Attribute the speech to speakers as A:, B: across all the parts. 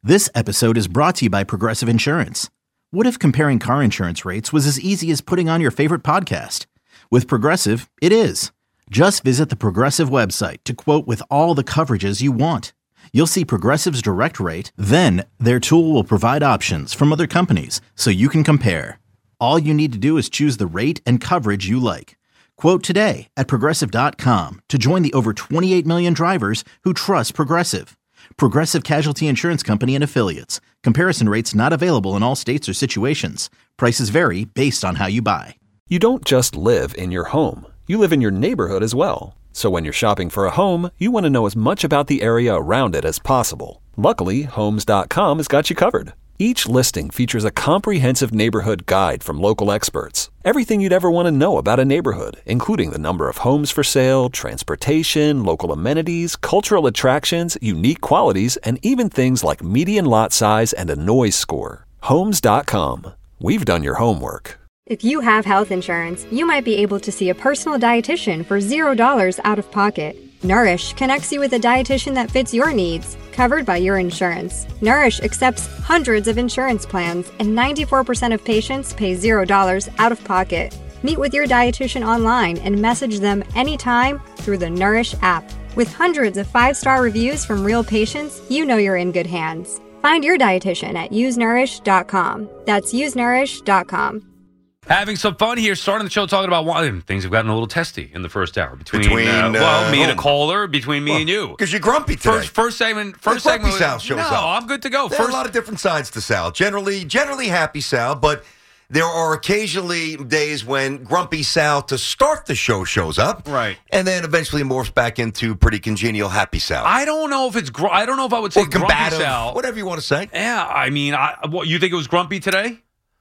A: This episode is brought to you by Progressive Insurance. What if comparing car insurance rates was as easy as putting on your favorite podcast? With Progressive, it is. Just visit the Progressive website to quote with all the coverages you want. You'll see Progressive's direct rate, then their tool will provide options from other companies so you can compare. All you need to do is choose the rate and coverage you like. Quote today at Progressive.com to join the over 28 million drivers who trust Progressive. Progressive Casualty Insurance Company and Affiliates. Comparison rates not available in all states or situations. Prices vary based on how you buy.
B: You don't just live in your home. You live in your neighborhood as well. So when you're shopping for a home, you want to know as much about the area around it as possible. Luckily, Homes.com has got you covered. Each listing features a comprehensive neighborhood guide from local experts. Everything you'd ever want to know about a neighborhood, including the number of homes for sale, transportation, local amenities, cultural attractions, unique qualities, and even things like median lot size and a noise score. Homes.com. We've done your homework.
C: If you have health insurance, you might be able to see a personal dietitian for $0 out of pocket. Nourish connects you with a dietitian that fits your needs, covered by your insurance. Nourish accepts hundreds of insurance plans, and 94% of patients pay $0 out of pocket. Meet with your dietitian online and message them anytime through the Nourish app. With hundreds of 5-star reviews from real patients, you know you're in good hands. Find your dietitian at usenourish.com. That's usenourish.com.
D: Having some fun here, starting the show talking about why things have gotten a little testy in the first hour between me and a caller, between me and you.
E: Because you're grumpy today.
D: First segment.
E: Sal shows up.
D: No, I'm good to go.
E: There are a lot of different sides to Sal. Generally happy Sal, but there are occasionally days when grumpy Sal to start the show shows up,
D: right,
E: and then eventually morphs back into pretty congenial happy Sal.
D: I don't know if it's. I don't know if I would say
E: combative,
D: grumpy Sal.
E: Whatever you want to say.
D: Yeah, I mean, what you think it was grumpy today?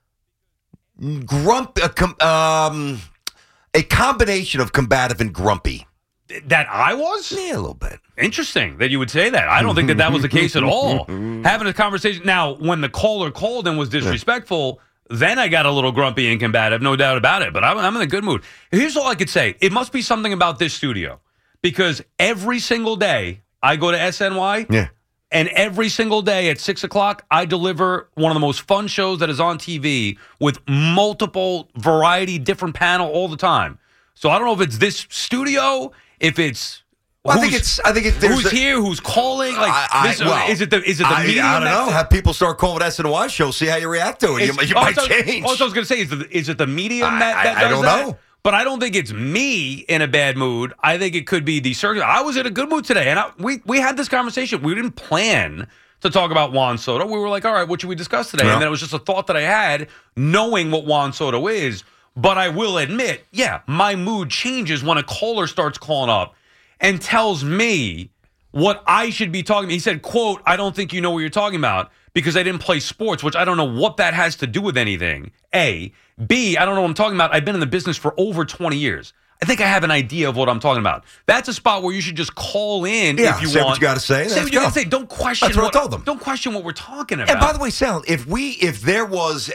E: A combination of combative and grumpy.
D: That I was?
E: Yeah, a little bit.
D: Interesting that you would say that. I don't think that was the case at all. Having a conversation. Now, when the caller called and was disrespectful, then I got a little grumpy and combative, no doubt about it. But I'm in a good mood. Here's all I could say. It must be something about this studio. Because every single day I go to SNY.
E: Yeah.
D: And every single day at 6 o'clock, I deliver one of the most fun shows that is on TV with multiple variety, different panel all the time. So I don't know if it's this studio, if it's
E: I think it's
D: who's here, who's calling. Is it the medium?
E: I don't know. Have people start calling SNY show, see how you react to it. You might change.
D: Also, I was going to say, is it the medium that does
E: I don't
D: that?
E: know.
D: But I don't think it's me in a bad mood. I think it could be the circuit. I was in a good mood today, and we had this conversation. We didn't plan to talk about Juan Soto. We were like, all right, what should we discuss today?
E: Yeah.
D: And then it was just a thought that I had, knowing what Juan Soto is. But I will admit, yeah, my mood changes when a caller starts calling up and tells me what I should be talking about. He said, quote, I don't think you know what you're talking about because I didn't play sports, which I don't know what that has to do with anything, A. B, I don't know what I'm talking about. I've been in the business for over 20 years. I think I have an idea of what I'm talking about. That's a spot where you should just call in if you want.
E: Say what you got to say.
D: Say what you got to say. Don't question.
E: That's what I told them.
D: Don't question what we're talking about.
E: And by the way, Sal, if there was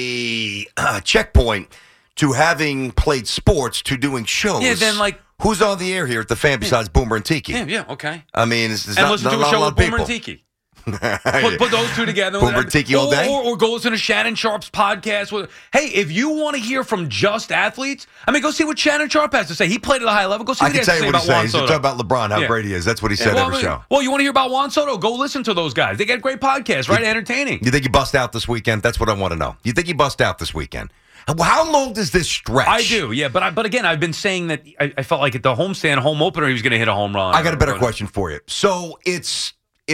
E: a checkpoint to having played sports to doing shows,
D: yeah, then
E: who's on the air here at the Fan besides Boomer and Tiki?
D: Yeah, okay.
E: I mean, it's
D: and
E: not,
D: listen to a show with Boomer and Tiki. Put those two together.
E: Boomer Tiki all day?
D: Or go listen to Shannon Sharp's podcast. Hey, if you want to hear from just athletes, go see what Shannon Sharp has to say. He played at a high level. Go see what he has to say about Juan Soto.
E: He's talking about LeBron, how great he is. That's what he said every show.
D: Well, you want to hear about Juan Soto? Go listen to those guys. They got great podcasts, right? Entertaining.
E: You think he bust out this weekend? That's what I want to know. You think he bust out this weekend? How long does this stretch?
D: I do, yeah. But again, I've been saying that I felt like at the homestand, home opener, he was going to hit a home run.
E: I got a better question for you. So it's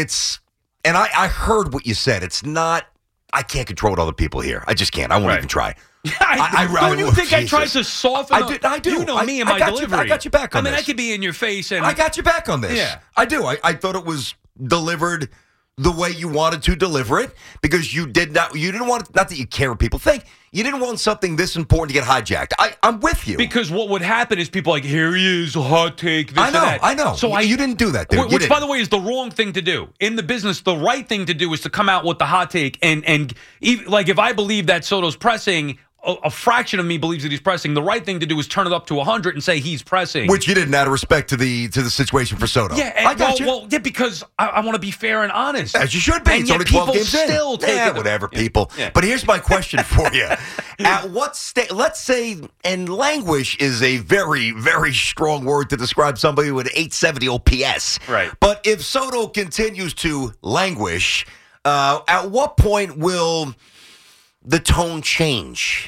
E: and I heard what you said. It's not, I can't control what other people here. I just can't. I won't even try.
D: Don't you think I tried to soften
E: I do.
D: You know me and my delivery.
E: I got you back on this.
D: I could be in your face. And
E: I got you back on this.
D: Yeah.
E: I do. I thought it was delivered the way you wanted to deliver it because you didn't want, not that you care what people think, you didn't want something this important to get hijacked. I'm with you.
D: Because what would happen is people like, here he is, a hot take, this and that.
E: I know. So you didn't do that, dude.
D: Which, by the way, is the wrong thing to do. In the business, the right thing to do is to come out with the hot take and even, like if I believe that Soto's pressing, a fraction of me believes that he's pressing. The right thing to do is turn it up to 100 and say he's pressing.
E: Which you didn't, out of respect to the situation for Soto.
D: Yeah,
E: I got you.
D: Well, yeah, because I want to be fair and honest.
E: As you should be.
D: And
E: It's
D: yet
E: only 12
D: people
E: games
D: still
E: in.
D: take
E: Yeah,
D: it.
E: whatever,
D: Yeah.
E: people.
D: Yeah.
E: But here's my question for you. At what state, let's say, and languish is a very, very strong word to describe somebody with 870 OPS.
D: Right.
E: But if Soto continues to languish, at what point will the tone change?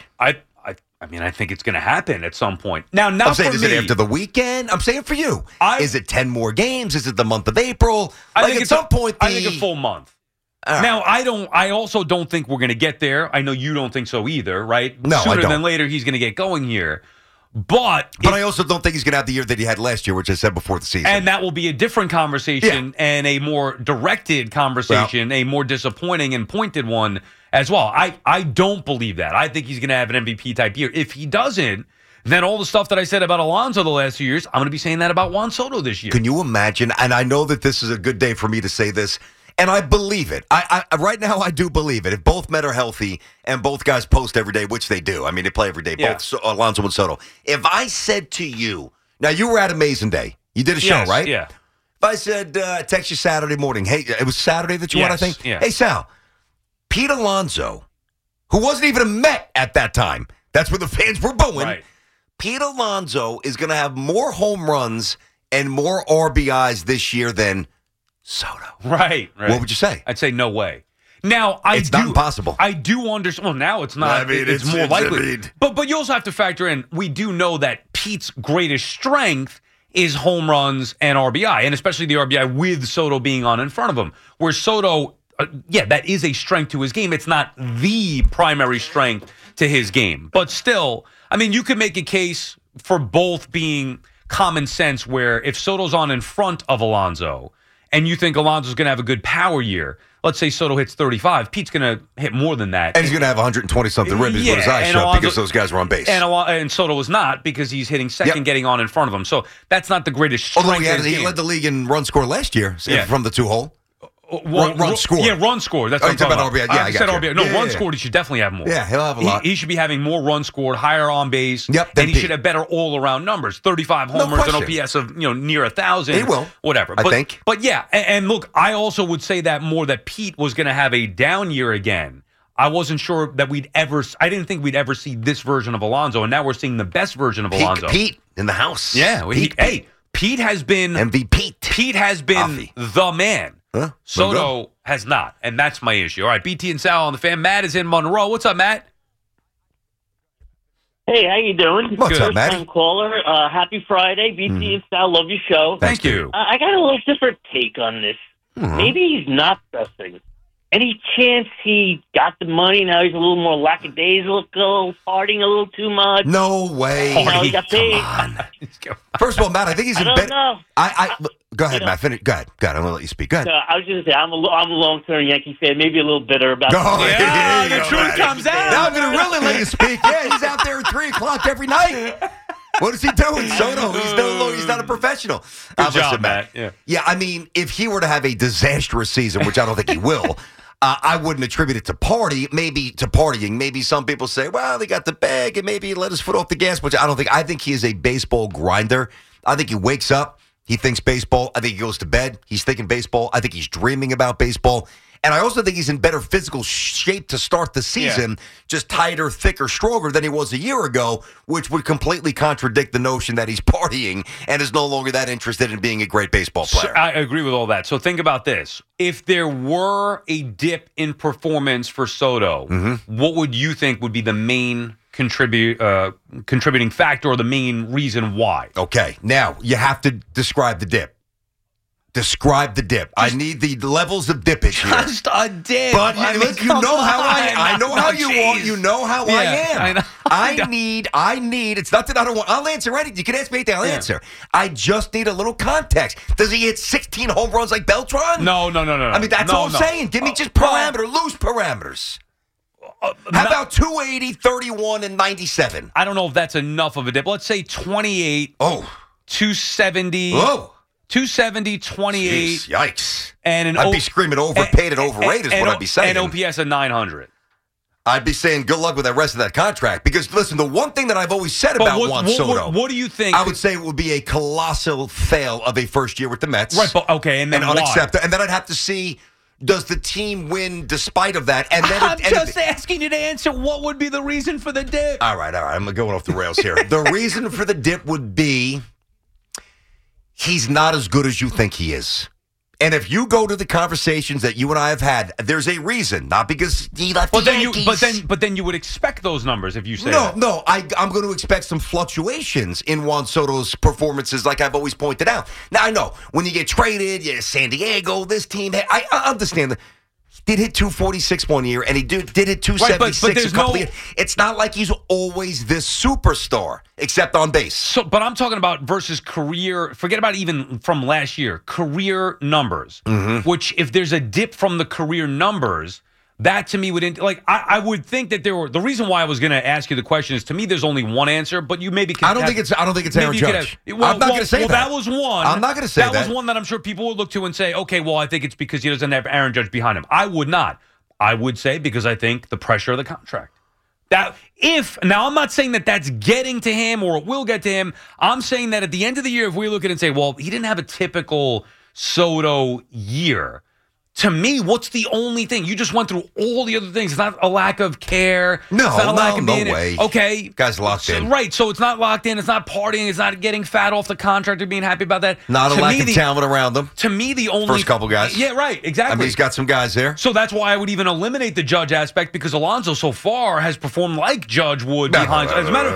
D: I mean, I think it's going to happen at some point. Now, not
E: I'm saying,
D: for
E: is
D: me.
E: it after the weekend? I'm saying for you. Is it 10 more games? Is it the month of April?
D: I think
E: at some point,
D: I think a full month.
E: All right.
D: Now, I also don't think we're going to get there. I know you don't think so either, right?
E: No, I
D: Sooner
E: don't.
D: than later, he's going to get going here. But
E: I also don't think he's going to have the year that he had last year, which I said before the season.
D: and that will be a different conversation and a more directed conversation, a more disappointing and pointed one as well. I don't believe that. I think he's going to have an MVP type year. If he doesn't, then all the stuff that I said about Alonso the last 2 years, I'm going to be saying that about Juan Soto this year.
E: Can you imagine? And I know that this is a good day for me to say this, and I believe it. I right now I do believe it. If both men are healthy and both guys post every day, which they do. I mean, they play every day, both Alonso and Soto. If I said to you, now you were at Amazing Day. You did a show, right?
D: Yeah.
E: If I said, text you Saturday morning, hey, it was Saturday that you won, I think?
D: Yeah.
E: Hey, Sal, Pete Alonso, who wasn't even a Met at that time, that's where the fans were booing.
D: Right.
E: Pete Alonso is going to have more home runs and more RBIs this year than Soto.
D: Right.
E: What would you say?
D: I'd say no way. Now,
E: It's not impossible.
D: I do understand. Well, now it's not.
E: I mean,
D: it's more
E: it's-
D: likely.
E: I mean-
D: But you also have to factor in, we do know that Pete's greatest strength is home runs and RBI, and especially the RBI with Soto being on in front of him. Where Soto, that is a strength to his game. It's not the primary strength to his game. But still, I mean, you could make a case for both being common sense where if Soto's on in front of Alonso and you think Alonso's going to have a good power year, let's say Soto hits 35, Pete's going to hit more than that.
E: And he's going to have 120-something ribbies with his eyes
D: and
E: shut
D: Alonso-
E: because those guys were on base.
D: And Soto was not because he's hitting second, getting on in front of him. So that's not the greatest strength.
E: Although
D: of his
E: he
D: game.
E: led the league in run score last year from the 2-hole. Run score.
D: Yeah, run score. That's
E: Oh,
D: what
E: you
D: I'm talking
E: talking
D: about.
E: about RBI. Yeah,
D: I
E: I
D: said
E: got you.
D: RBI. No,
E: Yeah,
D: run
E: yeah.
D: scored, he should definitely have more.
E: Yeah, he'll have a lot.
D: He should be having more run scored, higher on base.
E: Yep,
D: and
E: than
D: he
E: Pete.
D: should have better all-around numbers. 35 homers and
E: question.
D: OPS of near 1,000.
E: He will.
D: Whatever.
E: I think.
D: But yeah, and look, I also would say that more that Pete was going to have a down year again. I wasn't sure that I didn't think we'd ever see this version of Alonso, and now we're seeing the best version of Alonso.
E: Pete in the house.
D: Yeah. Pete has been
E: MVP.
D: Pete has been
E: Coffee.
D: the man.
E: Huh?
D: Soto has not, and that's my issue. All right, BT and Sal on the Fan. Matt is in Monroe. What's up, Matt?
F: Hey, how you doing?
E: What's up, Matty?
F: First-time caller. Happy Friday. BT and Sal, love your show.
D: Thank you.
F: I got a little different take on this. Maybe he's not pressing. Any chance he got the money, now he's a little more lackadaisical, partying a little too much?
E: No way.
F: Now he got paid.
E: First of all, Matt, I think he's in
F: I don't
E: better.
F: know.
E: Go ahead, Matt. Finish. Go ahead. I'm going to let you speak. Go ahead.
F: I was just going to say, I'm a long-term Yankee fan, maybe a little bitter about
E: Go.
F: it.
D: Yeah,
E: There you
D: the
E: go,
D: truth
E: Matty.
D: comes out.
E: Now I'm going to really let you speak. Yeah, he's out there at 3 o'clock every night. What is he doing, Soto? He's not a professional.
D: Good job,
E: Listen,
D: Matt.
E: Yeah, I mean, if he were to have a disastrous season, which I don't think he will, I wouldn't attribute it to partying. Maybe some people say, well, they got the bag and maybe he let his foot off the gas, which I don't think. I think he is a baseball grinder. I think he wakes up, he thinks baseball. I think he goes to bed, he's thinking baseball. I think he's dreaming about baseball. And I also think he's in better physical shape to start the season, just tighter, thicker, stronger than he was a year ago, which would completely contradict the notion that he's partying and is no longer that interested in being a great baseball player.
D: So, I agree with all that. So think about this. If there were a dip in performance for Soto, what would you think would be the main contributing factor or the main reason why?
E: Okay, now you have to describe the dip. Describe the dip. I need the levels of dippage here.
D: Just a dip.
E: But
D: I mean,
E: look, you
D: come
E: know how I
D: on.
E: know how
D: No,
E: you
D: geez.
E: want. You know how I
D: Yeah,
E: am.
D: I know.
E: I need. It's not that I don't want. I'll answer anything. You can ask me anything. I'll answer. I just need a little contect. Does he hit 16 home runs like Beltran?
D: No.
E: I mean, that's all I'm saying. Give me just loose parameters. How about 280, 31, and 97?
D: I don't know if that's enough of a dip. Let's say 28,
E: Oh.
D: 270.
E: Whoa.
D: 270, 28,
E: Jeez, yikes.
D: and an
E: I'd be screaming overpaid and overrated is what I'd be saying.
D: And OPS of 900.
E: I'd be saying good luck with the rest of that contract. Because, listen, the one thing that I've always said about Juan Soto,
D: what do you think?
E: I would say it would be a colossal fail of a first year with the Mets.
D: Right, but okay, and then
E: unacceptable. And then I'd have to see, does the team win despite of that? And then
D: I'm just asking you to answer what would be the reason for the dip.
E: All right. I'm going off the rails here. The reason for the dip would be he's not as good as you think he is. And if you go to the conversations that you and I have had, there's a reason, not because he left the Yankees.
D: But then you would expect those numbers if you say
E: No, I'm going to expect some fluctuations in Juan Soto's performances, like I've always pointed out. Now, I know, when you get traded, San Diego, this team, I understand that. Did hit 246 one year, and he did hit 276 a couple years. It's not like he's always this superstar, except on base.
D: So, but I'm talking about versus career. Forget about even from last year. Career numbers, which if there's a dip from the career numbers, that to me would I would think that there were. The reason why I was going to ask you the question is, to me, there's only one answer, but you maybe can.
E: I don't think it's Aaron Judge. I'm not going to say that.
D: That was one.
E: I'm not going to say that.
D: That was one that I'm sure people would look to and say, okay, well, I think it's because he doesn't have Aaron Judge behind him. I would not. I would say because I think the pressure of the contract. Now, I'm not saying that that's getting to him or it will get to him. I'm saying that at the end of the year, if we look at it and say, well, he didn't have a typical Soto year. To me, what's the only thing? You just went through all the other things. It's not a lack of care.
E: No,
D: it's not a lack of
E: no
D: being
E: way.
D: Okay.
E: Guy's locked in.
D: Right, so it's not locked in. It's not partying. It's not getting fat off the contract or being happy about that.
E: Not a lack of talent around them.
D: To me, the only...
E: First couple guys.
D: Yeah, right, exactly.
E: I mean, he's got some guys there.
D: So that's why I would even eliminate the Judge aspect, because Alonso so far has performed like Judge would behind... As a matter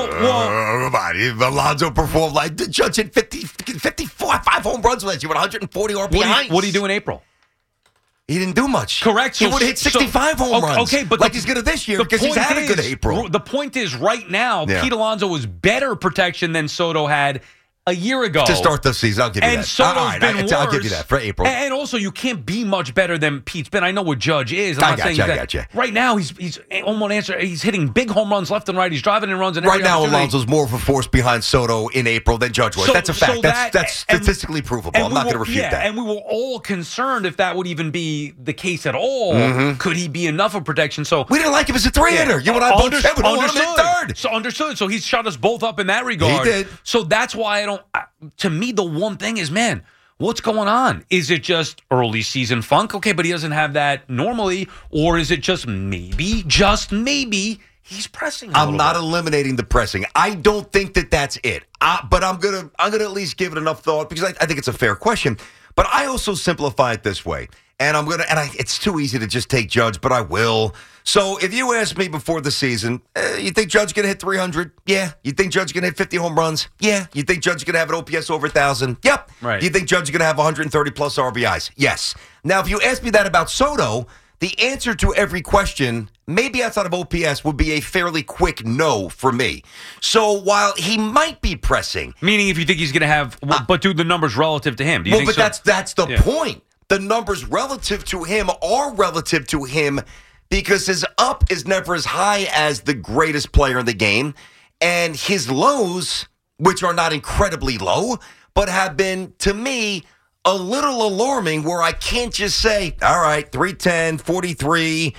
E: Alonso performed like the Judge hit 54, 5 home runs last year with 140 RBIs.
D: What do you do in April?
E: He didn't do much.
D: Correct.
E: He would have hit 65 home runs.
D: Okay, but
E: he's going to this year because he's had a good April.
D: The point is, right now, Pete Alonso was better protection than Soto had a year ago.
E: To start the season, I'll give you that.
D: Soto's been worse.
E: I'll give you that for April.
D: And also, you can't be much better than Pete's been. I know what Judge is.
E: I got you.
D: Right now, he's almost answer. He's hitting big home runs left and right. He's driving in runs. And
E: right now, Alonso's more of a force behind Soto in April than Judge was. That's a fact. That's statistically provable. I'm not going to refute that.
D: And we were all concerned if that would even be the case at all. Could he be enough of protection? So
E: we didn't like him as a three-hitter. You and I both said we don't want him in third.
D: So understood. So he's shut us both up in that regard.
E: He did.
D: So that's why I don't. To me, the one thing is, man, what's going on? Is it just early season funk? Okay, but he doesn't have that normally. Or is it just maybe, he's pressing
E: I'm not eliminating the pressing. I don't think that that's it. But I'm gonna at least give it enough thought because I think it's a fair question. But I also simplify it this way. And it's too easy to just take Judge, but I will. So if you ask me before the season, you think Judge going to hit 300? Yeah. You think Judge going to hit 50 home runs? Yeah. You think Judge going to have an OPS over 1,000? Yep.
D: Right.
E: You think Judge going to have 130 plus RBIs? Yes. Now, if you ask me that about Soto, the answer to every question, maybe outside of OPS, would be a fairly quick no for me. So while he might be pressing,
D: meaning if you think he's going to have, but do the numbers relative to him? Do you think so?
E: That's the point. The numbers relative to him are relative to him because his up is never as high as the greatest player in the game, and his lows, which are not incredibly low, but have been, to me, a little alarming where I can't just say, all right, 310, 43,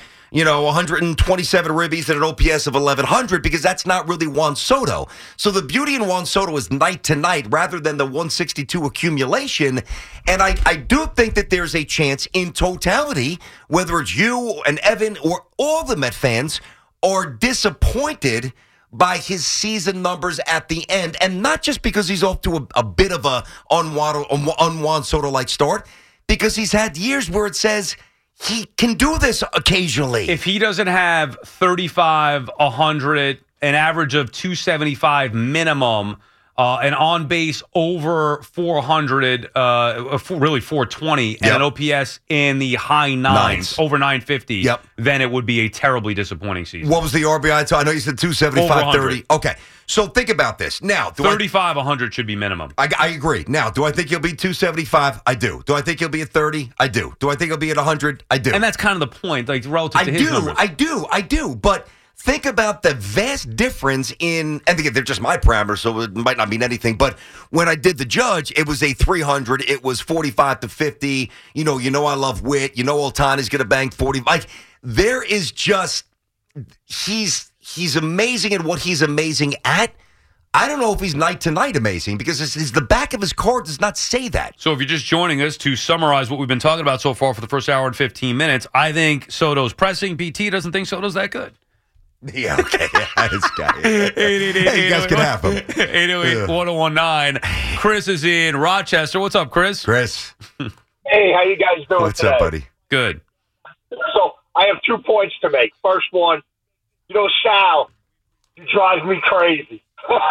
E: 127 ribbies and an OPS of 1,100 because that's not really Juan Soto. So the beauty in Juan Soto is night to night rather than the 162 accumulation. And I do think that there's a chance in totality, whether it's you and Evan or all the Met fans are disappointed by his season numbers at the end. And not just because he's off to a bit of a un-Juan Soto-like start, because he's had years where it says he can do this occasionally.
D: If he doesn't have 35, 100, an average of 275 minimum, an on base over 400, really 420, and an OPS in the high nines, over 950, then it would be a terribly disappointing season.
E: What was the RBI? I know you said 275, 30. Okay. So think about this. Now,
D: 35, 100 should be minimum.
E: I agree. Now, do I think he'll be 275? I do. Do I think he'll be at 30? I do. Do I think he'll be at 100? I do.
D: And that's kind of the point, like relative to his numbers.
E: I do. But think about the vast difference in, and again, they're just my parameters, so it might not mean anything. But when I did the Judge, it was a 300. It was 45 to 50. You know, I love Witt. Ohtani's going to bang 40. Like, there is just he's amazing at what he's amazing at. I don't know if he's night to night amazing because the back of his card does not say that.
D: So if you're just joining us to summarize what we've been talking about so far for the first hour and 15 minutes, I think Soto's pressing. PT doesn't think Soto's that good.
E: Yeah, okay. Yeah, this guy. Hey, you guys can have him.
D: 808-1019. Chris is in Rochester. What's up, Chris?
E: Chris.
G: Hey, how you guys doing
E: What's
G: today?
E: up, buddy?
D: Good.
G: So I have 2 points to make. First one, Sal, you drive me crazy.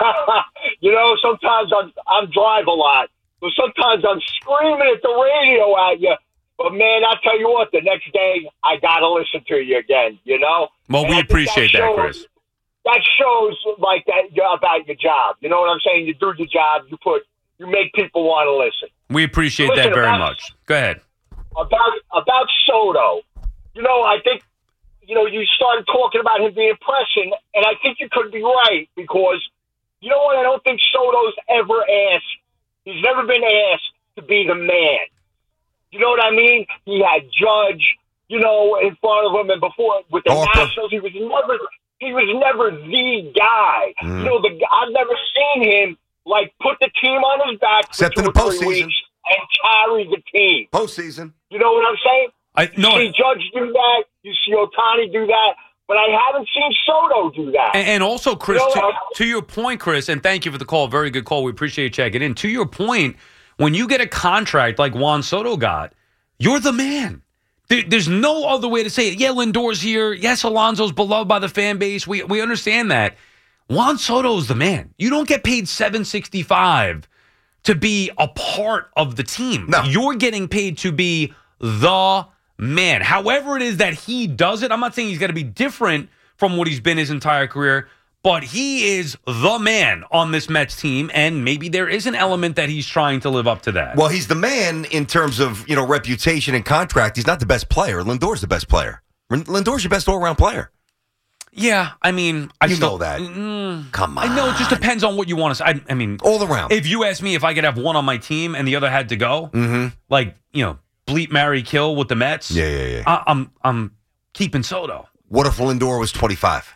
G: Sometimes I'm drive a lot. So sometimes I'm screaming at the radio at you. But, man, I'll tell you what, the next day I got to listen to you again,
D: Well,
G: and
D: we appreciate that, Chris.
G: That shows like that about your job. You know what I'm saying? You do your job. You make people want to listen.
D: We appreciate that very much. Go ahead.
G: About Soto, I think, you started talking about him being pressing, and I think you could be right because, you know what, I don't think Soto's ever asked. He's never been asked to be the man. You know what I mean? He had Judge, in front of him, and before with the Nationals, he was never the guy. I've never seen him put the team on his back
E: Except
G: for
E: in
G: 2
E: the
G: or 3
E: postseason.
G: weeks and carry the team.
E: Postseason.
G: You know what I'm saying?
D: No,
G: you see Judge do that. You see Ohtani do that. But I haven't seen Soto do that.
D: And also, Chris, to your point, Chris, and thank you for the call. Very good call. We appreciate you checking in. To your point, when you get a contract like Juan Soto got, you're the man. There's no other way to say it. Yeah, Lindor's here. Yes, Alonso's beloved by the fan base. We understand that. Juan Soto's the man. You don't get paid $765 to be a part of the team.
E: No.
D: You're getting paid to be the man. However it is that he does it, I'm not saying he's got to be different from what he's been his entire career, but he is the man on this Mets team, and maybe there is an element that he's trying to live up to that.
E: Well, he's the man in terms of, reputation and contract. He's not the best player. Lindor's the best player. Lindor's your best all-around player.
D: Yeah, I mean, I
E: know that. Come on.
D: I know it just depends on what you want to say. I mean,
E: all around.
D: If you ask me if I could have one on my team and the other had to go, bleep, marry, kill with the Mets.
E: Yeah.
D: I'm keeping Soto.
E: What if Lindor was 25?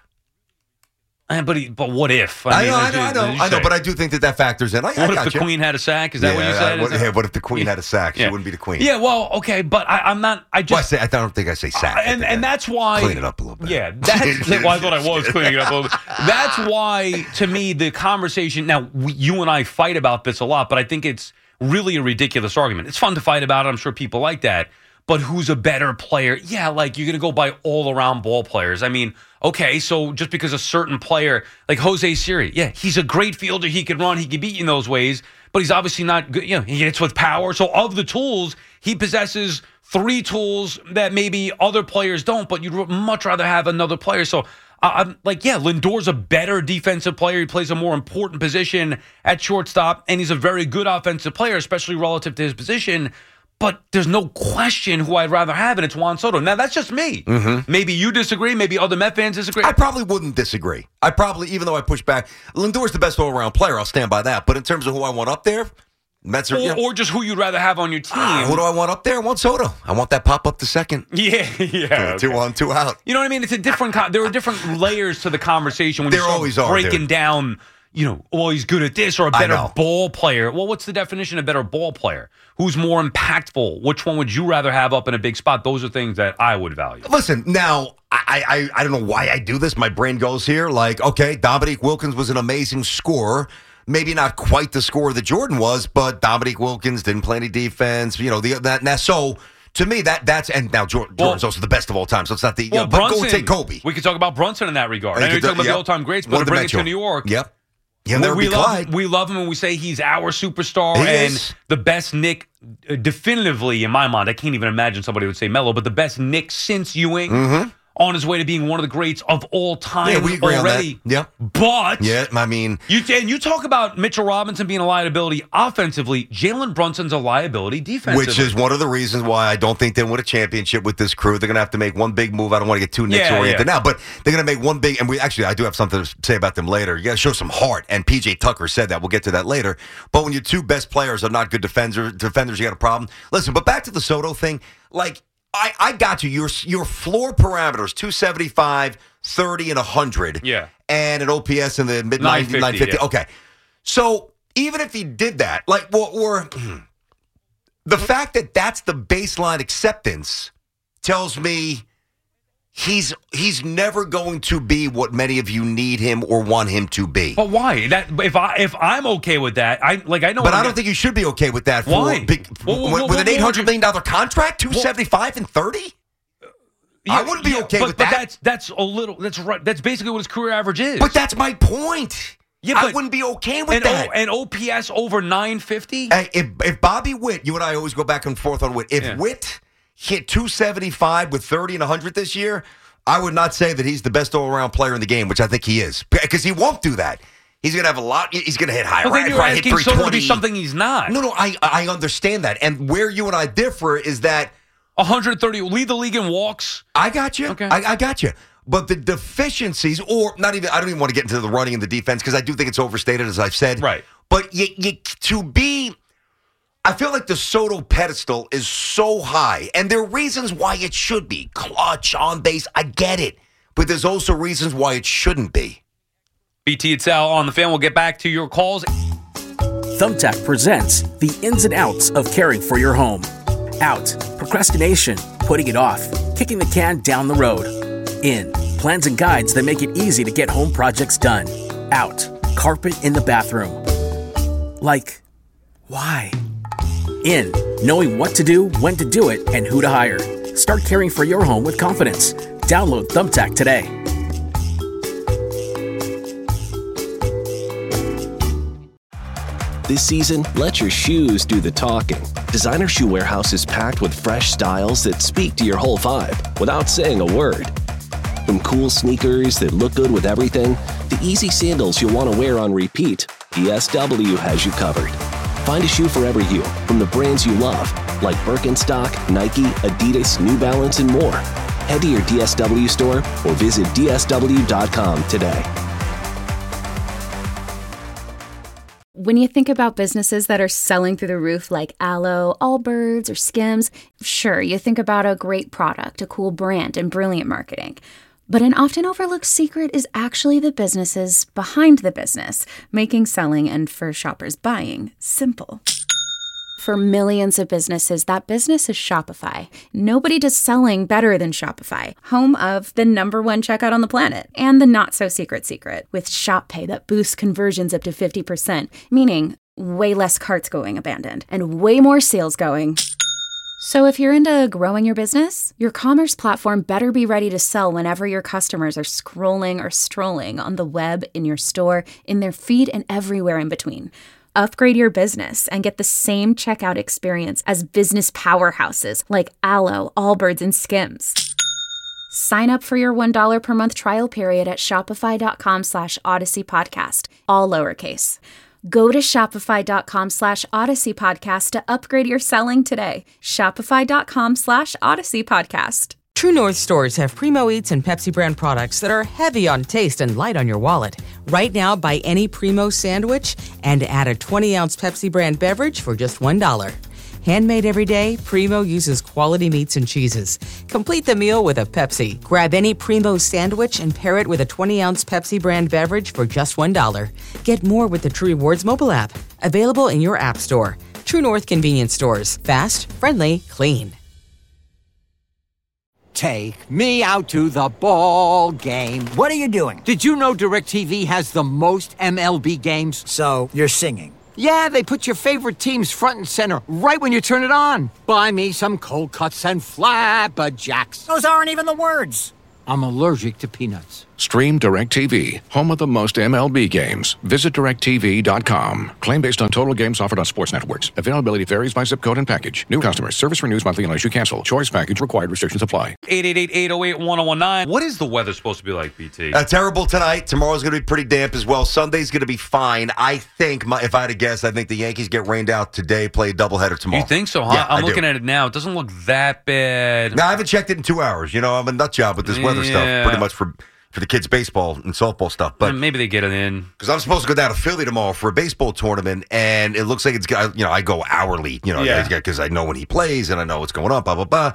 D: But what if?
E: I know, but I do think that factors in.
D: What if the Queen had a sack? Is that what you said?
E: What if the Queen had a sack? She wouldn't be the Queen.
D: Yeah, well, okay, but I'm not. I
E: don't think I say sack.
D: And that's why.
E: Clean it up a little bit.
D: Yeah, that's. Well, I thought I was cleaning it up a little bit. That's why, to me, the conversation. Now, you and I fight about this a lot, but I think it's really a ridiculous argument. It's fun to fight about it. I'm sure people like that. But who's a better player? Yeah, you're going to go by all-around ball players. I mean, okay, so just because a certain player, like Jose Siri, yeah, he's a great fielder. He can run. He can beat you in those ways. But he's obviously not good. He hits with power. So of the tools, he possesses 3 tools that maybe other players don't. But you'd much rather have another player. So I'm Lindor's a better defensive player. He plays a more important position at shortstop. And he's a very good offensive player, especially relative to his position. But there's no question who I'd rather have, and it's Juan Soto. Now, that's just me. Mm-hmm. Maybe you disagree. Maybe other Met fans disagree.
E: I probably wouldn't disagree. Even though I push back, Lindor's the best all-around player. I'll stand by that. But in terms of who I want up there, Mets are...
D: Or just who you'd rather have on your team.
E: Who do I want up there? I want Soto. I want that pop up to second.
D: Yeah. Okay.
E: 2 on, 2 out.
D: You know what I mean? It's a different... there are different layers to the conversation when
E: there
D: you start
E: always are,
D: breaking down... he's good at this or a better ball player. Well, what's the definition of better ball player? Who's more impactful? Which one would you rather have up in a big spot? Those are things that I would value.
E: Listen, now, I don't know why I do this. My brain goes here okay, Dominique Wilkins was an amazing scorer. Maybe not quite the scorer that Jordan was, but Dominique Wilkins didn't play any defense. So... To me, that's and now Jordan's also the best of all time, so it's not the. But
D: Brunson,
E: go take Kobe.
D: We could talk about Brunson in that regard. I know you're talking about the all-time greats, but to bring it to New York.
E: Yep. Yeah,
D: we love him, and we say he's our superstar and the best Nick. Definitively, in my mind, I can't even imagine somebody would say Melo, but the best Nick since Ewing. Mm-hmm. On his way to being one of the greats of all time.
E: Yeah, we agree
D: already.
E: on that. Yeah.
D: But
E: you
D: talk about Mitchell Robinson being a liability offensively. Jalen Brunson's a liability defensively.
E: Which is one of the reasons why I don't think they win a championship with this crew. They're going to have to make one big move. I don't want to get too Knicks-oriented now, but they're going to make one big, and I do have something to say about them later. You got to show some heart, and P.J. Tucker said that. We'll get to that later. But when your 2 best players are not good defenders, you got a problem. Listen, but back to the Soto thing, I got you. Your floor parameters, 275, 30 and 100.
D: Yeah.
E: And an OPS in the mid 950.
D: Yeah.
E: Okay. So even if he did that, or the fact that that's the baseline acceptance tells me he's never going to be what many of you need him or want him to be.
D: But why? That if I'm okay with that, I know.
E: But I don't think you should be okay with that.
D: Why?
E: With an $800 million contract, 275 and 30. I wouldn't be okay with that.
D: But that's a little. That's right. That's basically what his career average is.
E: But that's my point.
D: Yeah,
E: I wouldn't be okay with that.
D: And OPS over 950.
E: Hey, if Bobby Witt, you and I always go back and forth on Witt. If Witt hit 275 with 30 and 100 this year, I would not say that he's the best all-around player in the game, which I think he is, because he won't do that. He's going to have a lot. He's going to hit higher.
D: Well, then you're asking Soto to be something he's not.
E: No, I understand that. And where you and I differ is that
D: 130 lead the league in walks.
E: I got you.
D: Okay.
E: I got you. But the deficiencies, or not even, I don't even want to get into the running and the defense because I do think it's overstated, as I've said.
D: Right.
E: But I feel like the Soto pedestal is so high, and there are reasons why it should be. Clutch, on base, I get it. But there's also reasons why it shouldn't be.
D: BT and Sal on the Fan. We'll get back to your calls.
H: Thumbtack presents the ins and outs of caring for your home. Out, procrastination, putting it off, kicking the can down the road. In, plans and guides that make it easy to get home projects done. Out, carpet in the bathroom. Like, why? In, knowing what to do, when to do it, and who to hire. Start caring for your home with confidence. Download Thumbtack today.
I: This season, let your shoes do the talking. Designer Shoe Warehouse is packed with fresh styles that speak to your whole vibe without saying a word. From cool sneakers that look good with everything, to easy sandals you'll want to wear on repeat, DSW has you covered. Find a shoe for every you, from the brands you love, like Birkenstock, Nike, Adidas, New Balance, and more. Head to your DSW store or visit DSW.com today.
J: When you think about businesses that are selling through the roof like Aloe, Allbirds, or Skims, sure, you think about a great product, a cool brand, and brilliant marketing. But an often overlooked secret is actually the businesses behind the business, making selling and, for shoppers, buying simple. For millions of businesses, that business is Shopify. Nobody does selling better than Shopify, home of the #1 checkout on the planet, and the not-so-secret secret, with Shop Pay that boosts conversions up to 50%, meaning way less carts going abandoned, and way more sales going. So if you're into growing your business, your commerce platform better be ready to sell whenever your customers are scrolling or strolling on the web, in your store, in their feed, and everywhere in between. Upgrade your business and get the same checkout experience as business powerhouses like Aloe, Allbirds, and Skims. Sign up for your $1 per month trial period at shopify.com/Odyssey Podcast, all lowercase. Go to shopify.com /Odyssey Podcast to upgrade your selling today. Shopify.com /Odyssey Podcast.
K: True North stores have Primo Eats and Pepsi brand products that are heavy on taste and light on your wallet. Right now, buy any Primo sandwich and add a 20-ounce Pepsi brand beverage for just $1. Handmade every day, Primo uses quality meats and cheeses. Complete the meal with a Pepsi. Grab any Primo sandwich and pair it with a 20-ounce Pepsi brand beverage for just $1. Get more with the True Rewards mobile app. Available in your app store. True North convenience stores. Fast, friendly, clean.
L: Take me out to the ball game.
M: What are you doing?
L: Did you know DirecTV has the most MLB games?
M: So, you're singing.
L: Yeah, they put your favorite teams front and center right when you turn it on. Buy me some cold cuts and flapjacks.
M: Those aren't even the words.
L: I'm allergic to peanuts.
N: Stream DirecTV, home of the most MLB games. Visit DirecTV.com. Claim based on total games offered on sports networks. Availability varies by zip code and package. New customers. Service renews monthly unless you cancel. Choice package required. Restrictions apply.
D: 888-808-1019. What is the weather supposed to be like, BT?
E: Terrible tonight. Tomorrow's going to be pretty damp as well. Sunday's going to be fine. I think, if I had to guess, I think the Yankees get rained out today, play a doubleheader tomorrow.
D: You think so, huh?
E: Yeah,
D: I'm looking at it now. It doesn't look that bad.
E: No, I haven't checked it in 2 hours. You know, I'm a nut job with this weather stuff. Pretty much for the kids' baseball and softball stuff. But
D: maybe they get it in.
E: Because I'm supposed to go down to Philly tomorrow for a baseball tournament, and it looks like it's got, I go hourly, because I know when he plays and I know what's going on, blah, blah, blah.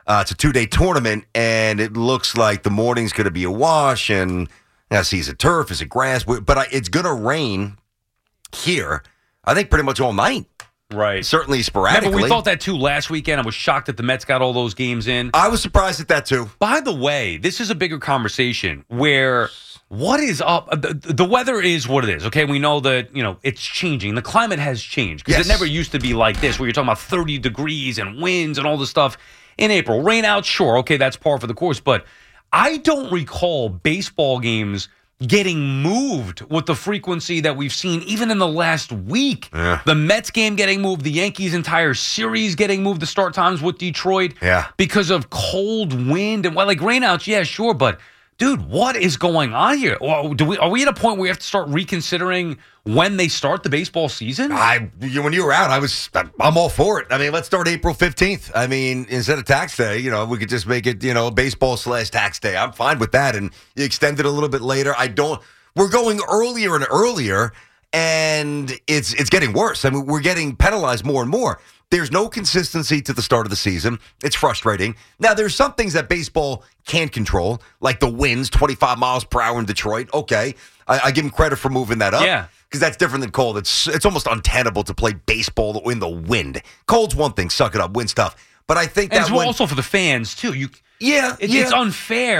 E: It's a 2-day tournament, and it looks like the morning's going to be a wash. And see, is it turf? Is it grass? But it's going to rain here, I think, pretty much all night.
D: Right.
E: Certainly sporadically.
D: Yeah, but we thought that too last weekend. I was shocked that the Mets got all those games in.
E: I was surprised at that too.
D: By the way, this is a bigger conversation where what is up? The weather is what it is, okay? We know that, it's changing. The climate has changed because it never used to be like this where you're talking about 30 degrees and winds and all this stuff in April. Rain out, sure. Okay, that's par for the course. But I don't recall baseball games getting moved with the frequency that we've seen even in the last week.
E: Yeah.
D: The Mets game getting moved, the Yankees' entire series getting moved, the start times with Detroit because of cold wind and rainouts. Yeah, sure, but dude, what is going on here? Are we at a point where we have to start reconsidering when they start the baseball season?
E: When you were out, I'm all for it. I mean, let's start April 15th. I mean, instead of tax day, we could just make it, baseball/tax day. I'm fine with that, and you extend it a little bit later. We're going earlier and earlier, and it's getting worse. I mean, we're getting penalized more and more. There's no consistency to the start of the season. It's frustrating. Now, there's some things that baseball can't control, like the winds, 25 miles per hour in Detroit. Okay, I give them credit for moving that up.
D: Yeah.
E: Because that's different than cold. It's almost untenable to play baseball in the wind. Cold's one thing, suck it up, win stuff. But I think
D: that's also for the fans, too. It's unfair.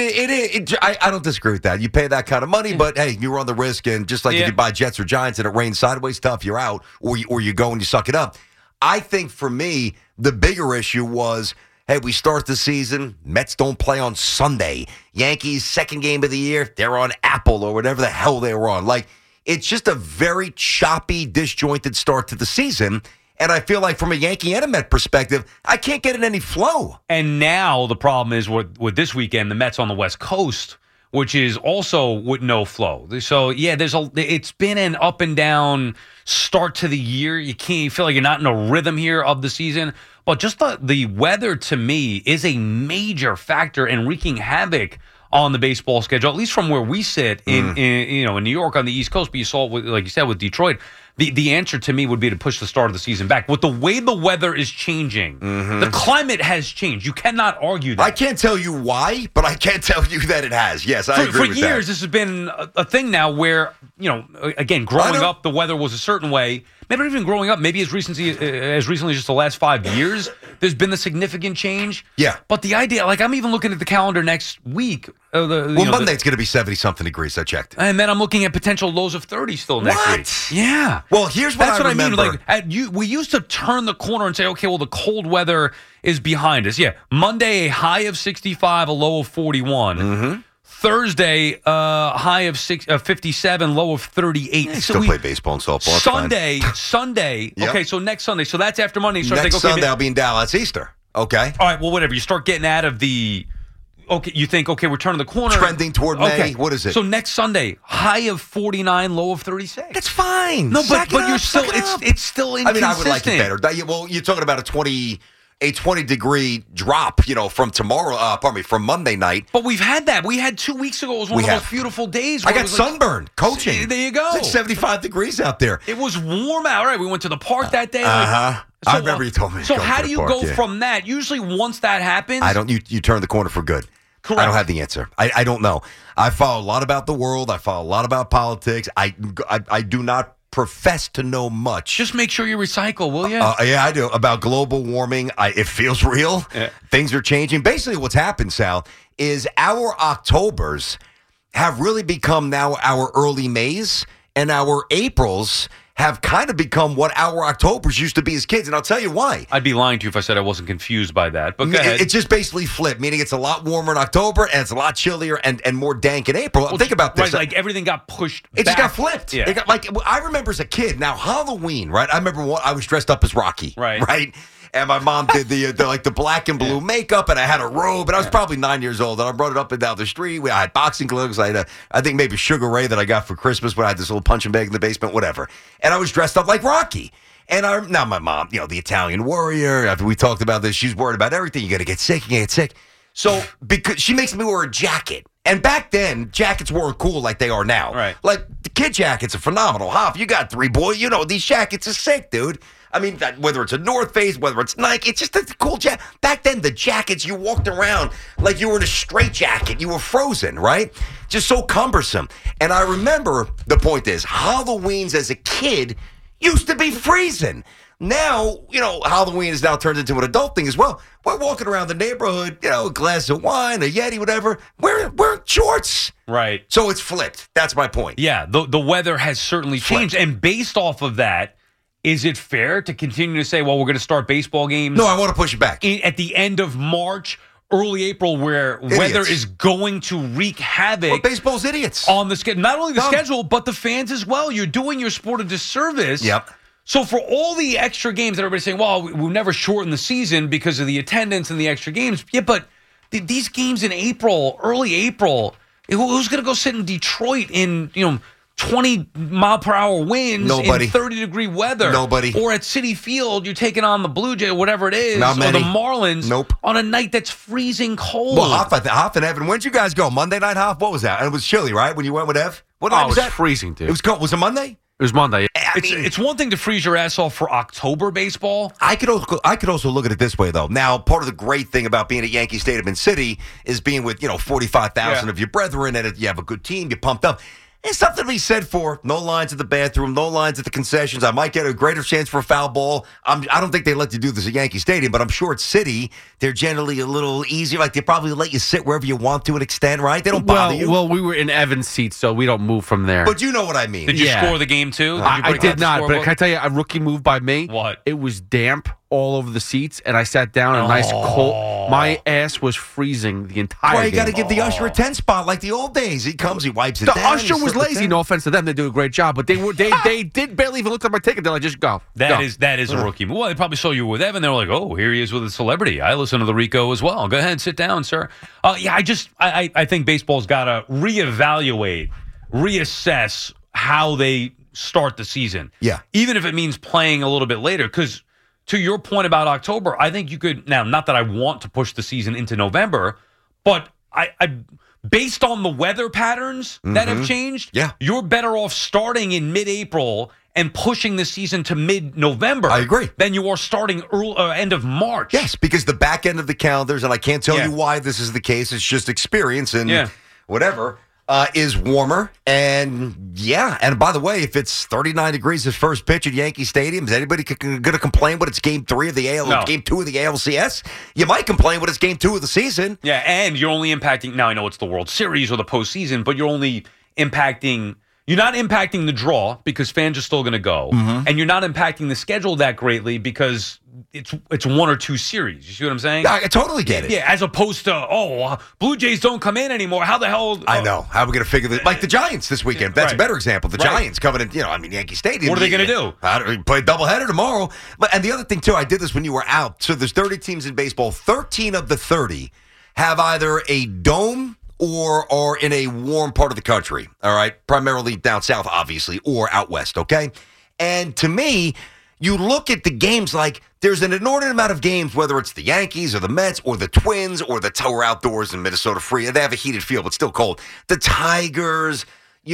E: I don't disagree with that. You pay that kind of money, but hey, you run the risk. And just like if you buy Jets or Giants and it rains sideways stuff, you're out. Or you go and you suck it up. I think for me, the bigger issue was, hey, we start the season, Mets don't play on Sunday. Yankees, second game of the year, they're on Apple or whatever the hell they were on. It's just a very choppy, disjointed start to the season. And I feel like from a Yankee and a Met perspective, I can't get in any flow.
D: And now the problem is with this weekend, the Mets on the West Coast, which is also with no flow. So, yeah, it's been an up and down start to the year. You feel like you're not in a rhythm here of the season. But just the weather, to me, is a major factor in wreaking havoc on the baseball schedule, at least from where we sit in New York on the East Coast. But you saw it, like you said, with Detroit. The answer to me would be to push the start of the season back. With the way the weather is changing, the climate has changed. You cannot argue that.
E: I can't tell you why, but I can tell you that it has. Yes, I agree with that.
D: For years, this has been a thing now where, again, growing up, the weather was a certain way. Maybe not even growing up, maybe as recently as just the last 5 years, there's been a significant change.
E: Yeah.
D: But the idea, I'm even looking at the calendar next week.
E: Monday it's going to be 70-something degrees. I checked.
D: And then I'm looking at potential lows of 30 still next week. Yeah.
E: Well, here's what I remember.
D: I mean. We used to turn the corner and say, okay, well, the cold weather is behind us. Yeah. Monday, a high of 65, a low of 41.
E: Mm-hmm.
D: Thursday, high of 57, low of 38.
E: Still play baseball and softball.
D: Sunday.
E: Yep.
D: Okay, so next Sunday. So that's after Monday. So
E: next Sunday, I'll be in Dallas. Easter. Okay.
D: All right, well, whatever. You start getting out of the... Okay, you think, okay, we're turning the corner.
E: Trending toward May.
D: Okay.
E: What is it?
D: So next Sunday, high of 49, low of 36.
E: That's fine.
D: No, but you're still, it's still inconsistent.
E: I mean, I would like it better. Well, you're talking about a 20-degree drop, from from Monday night.
D: But we've had that. We had 2 weeks ago. It was one of those beautiful days.
E: I got sunburned coaching.
D: There you go.
E: It's 75 degrees out there.
D: It was warm out. Right, we went to the park that day.
E: I remember you told me.
D: So how do you go from that? Usually once that happens.
E: I don't. You turn the corner for good.
D: Correct.
E: I don't have the answer. I don't know. I follow a lot about the world. I follow a lot about politics. I do not profess to know much.
D: Just make sure you recycle, will you?
E: Yeah, I do. About global warming, it feels real.
D: Yeah.
E: Things are changing. Basically, what's happened, Sal, is our Octobers have really become now our early Mays, and our Aprils have kind of become what our Octobers used to be as kids. And I'll tell you why.
D: I'd be lying to you if I said I wasn't confused by that. But go ahead.
E: It's just basically flipped, meaning it's a lot warmer in October and it's a lot chillier and more dank in April. Well, think about this.
D: Right, everything got pushed
E: It
D: back.
E: just got flipped.
D: Yeah.
E: I remember as a kid, now Halloween, right? I remember I was dressed up as Rocky. Right? And my mom did the black and blue makeup, and I had a robe, and I was probably 9 years old, and I brought it up and down the street. I had boxing gloves. I had I think maybe Sugar Ray that I got for Christmas when I had this little punching bag in the basement, whatever. And I was dressed up like Rocky. And now my mom, the Italian warrior, after we talked about this, she's worried about everything. You got to get sick, So because she makes me wear a jacket. And back then, jackets weren't cool like they are now.
D: Right.
E: Like, the kid jackets are phenomenal. Hop, you got 3 boys. These jackets are sick, dude. I mean, whether it's a North Face, whether it's Nike, it's just a cool jacket. Back then, the jackets, you walked around like you were in a straitjacket. You were frozen, right? Just so cumbersome. And I remember, the point is, Halloweens as a kid used to be freezing. Now, Halloween is now turned into an adult thing as well. We're walking around the neighborhood, a glass of wine, a Yeti, whatever. We're shorts.
D: Right.
E: So it's flipped. That's my point.
D: Yeah, the weather has certainly changed. And based off of that, is it fair to continue to say, well, we're going to start baseball games?
E: No, I want to push it back.
D: At the end of March, early April, where weather is going to wreak havoc.
E: Well, baseball's idiots.
D: On the schedule. Not only the schedule, but the fans as well. You're doing your sport a disservice.
E: Yep.
D: So for all the extra games that everybody's saying, well, we'll never shorten the season because of the attendance and the extra games. Yeah, but these games in April, early April, who's going to go sit in Detroit in, 20-mile-per-hour winds in 30-degree weather?
E: Nobody.
D: Or at Citi Field, you're taking on the Blue Jays, whatever it is,
E: Not many.
D: or the Marlins on a night that's freezing cold.
E: Well, Hoff and Evan, when'd you guys go? Monday night, Hoff? What was that? And it was chilly, right, when you went with Ev? What night was that?
O: Freezing, dude.
E: It was cold. Was it Monday?
O: It was Monday.
D: It's one thing to freeze your ass off for October baseball.
E: I could also look at it this way, though. Now, part of the great thing about being at Yankee Stadium in City is being with 45,000 of your brethren, and you have a good team, you're pumped up. There's something to be said for no lines at the bathroom, no lines at the concessions. I might get a greater chance for a foul ball. I don't think they let you do this at Yankee Stadium, but I'm sure at City, they're generally a little easier. Like, they probably let you sit wherever you want to an extent, right? They don't bother you.
O: Well, we were in Evan's seat, so we don't move from there.
E: But you know what I mean.
D: Did you score the game, too?
O: I did not, but can I tell you a rookie move by me?
D: What?
O: It was damp all over the seats, and I sat down in a nice cold. My ass was freezing the entire
E: Well, you
O: game.
E: got to give the usher a 10 spot like the old days. He comes, he wipes it
O: The
E: down.
O: usher was lazy. No offense to them, they do a great job, but they did barely even look at my ticket. They're like, just go.
D: That is a rookie move. Well, they probably saw you with Evan. They were like, oh, here he is with a celebrity. I listen to the Rico as well. Go ahead, sit down, sir. I think baseball's got to reevaluate, reassess how they start the season.
E: Yeah.
D: Even if it means playing a little bit later, because to your point about October, I think you could, now, not that I want to push the season into November, but I based on the weather patterns that have changed, you're better off starting in mid-April and pushing the season to mid-November.
E: I agree.
D: Than you are starting end of March.
E: Yes, because the back end of the calendars, and I can't tell you why this is the case, it's just experience and whatever, is warmer. And by the way, if it's 39 degrees at first pitch at Yankee Stadium, is anybody going to complain when it's game 3 of the game 2 of the ALCS? You might complain when it's game 2 of the season.
D: Yeah, and you're only impacting, now I know it's the World Series or the postseason, but you're only impacting, you're not impacting the draw because fans are still going to go, and you're not impacting the schedule that greatly because it's one or two series. You see what I'm saying?
E: I totally get it.
D: Yeah, as opposed to, Blue Jays don't come in anymore. How the hell?
E: I know. How are we going to figure this? Like the Giants this weekend. That's a better example. The Giants coming in, Yankee Stadium.
D: What are they going to do?
E: Play a doubleheader tomorrow. And the other thing, too, I did this when you were out. So there's 30 teams in baseball. 13 of the 30 have either a dome or are in a warm part of the country, all right? Primarily down south, obviously, or out west, okay? And to me, you look at the games like there's an inordinate amount of games, whether it's the Yankees or the Mets or the Twins or the Tower outdoors in Minnesota Free. They have a heated field, but still cold. The Tigers,